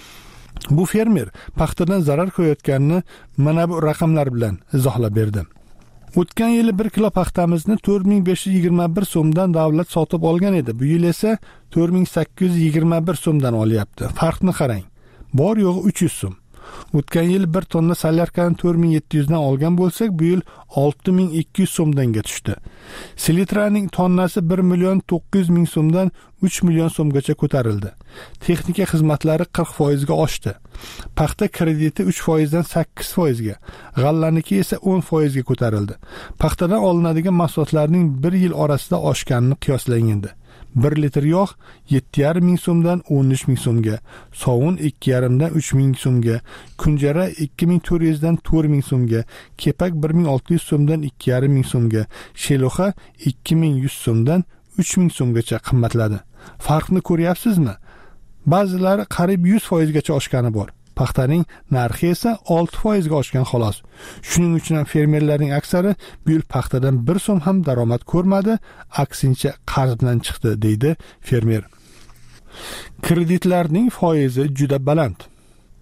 Bu fermer paxtadan zarar ko'rayotganini mana bu raqamlar bilan izohlab berdi. O'tgan yili 1 kilo paxtamizni 4521 so'mdan davlat sotib olgan edi. Bu yil esa 4821 so'mdan olyapti. Farqni qarang. Bor yo'g'i 300 so'm. O'tgan yil 1 tonna solyarkani 4700 dan olgan bo'lsak, bu yil 6200 so'mdanga tushdi. Selitraning tonnasi 1 million 900 ming so'mdan 3 million so'mgacha ko'tarildi. Texnika xizmatlari 40% ga oshdi. Paxta krediti 3% dan 8% ga, g'allaniki esa 10% ga ko'tarildi. Paxtadan olinadigan mahsulotlarning 1 yil orasida oshganini qiyoslanganda 1 litr yog' 7,5 ming so'mdan 13 ming so'mga, sovun 2,5 dan 3 ming so'mga, kunjara 2400 dan 4 ming so'mga, kepak 1600 so'mdan 2,5 ming so'mga, sheloxa 2100 so'mdan 3 ming so'mgacha qimmatladi. Farqni ko'ryapsizmi? Ba'zilari qariyb 100% gacha oshgani bor. Paxtaning narxi esa 6% ga oshgan xolos. Shuning uchun ham fermerlarning aksari bu yil paxtadan 1 so'm ham daromad ko'rmadi, aksincha qarz bilan chiqdi, deydi fermer. Kreditlarning foizi juda baland.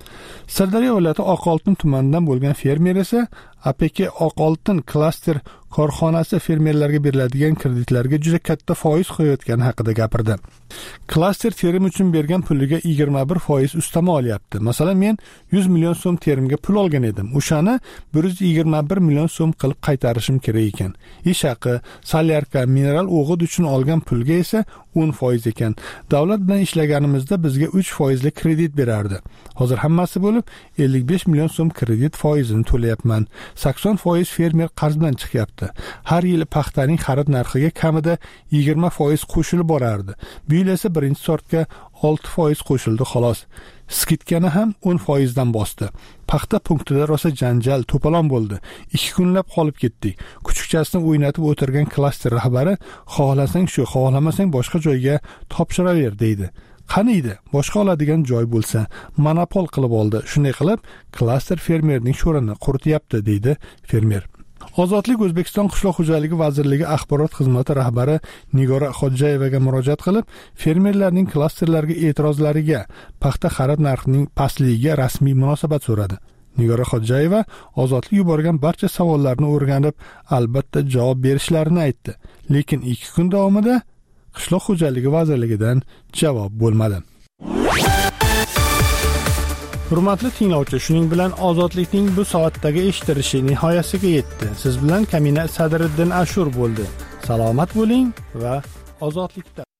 Sirdaryo viloyati Oqoltin tumanidan bo'lgan fermer esa APK Oqoltin klaster korxonasi fermerlarga beriladigan kreditlarga juda katta foiz qo'yayotgani haqida gapirdi. Klaster terim uchun bergan puliga 21% ustama olyapti. Masalan, men 100 million so'm terimga pul olgan edim. O'shani 121 million so'm qilib qaytarishim kerak ekan. Ish haqi, solyarka, mineral o'g'it uchun olgan pulga esa 10% ekan. Davlat bilan ishlaganimizda bizga 3% kredit berardi. Hozir hammasi bo'lib 55 million so'm kredit foizini to'layapman. 80% fermer qarz bilan chiqyapti. Har yili paxtaning xarid narxiga kamida 20% qo'shilib borardi. Bu yil esa birinchi sortga 6% qo'shildi xolos. Skitkani ham 10% dan bosdi. Paxta punktida rosa janjal, to'polon bo'ldi. 2 kunlab qolib ketdik. Kuchukchasini o'ynatib o'tirgan klaster rahbari xohlasang shu, xohlamasang boshqa joyga topshiraver deydi. Qaniydi, boshqa oladigan joy bo'lsa, monopol qilib oldi. Shunday qilib, klaster fermerning sho'rini qurityapti, deydi fermer. Ozodlik O'zbekiston Qishloq xo'jaligi vazirligi axborot xizmati rahbari Nigora Xodjayevaga murojaat qilib, fermerlarning klasterlarga e'tirozlariga, paxta xarid narxining pastligiga rasmiy munosabat so'radi. Nigora Xodjayeva Ozodlik yuborgan barcha savollarni o'rganib, albatta javob berishlarini aytdi. Lekin 2 kun davomida Qishloq xo'jaligi vazirligidan javob bo'lmadi. Hurmatli tinglovchi, shuning bilan Ozodlikning bu soatdagi eshitilishi nihoyasiga yetdi. Siz bilan Kamina Sadriddin Ashur bo'ldi. Salomat bo'ling va ozodlikda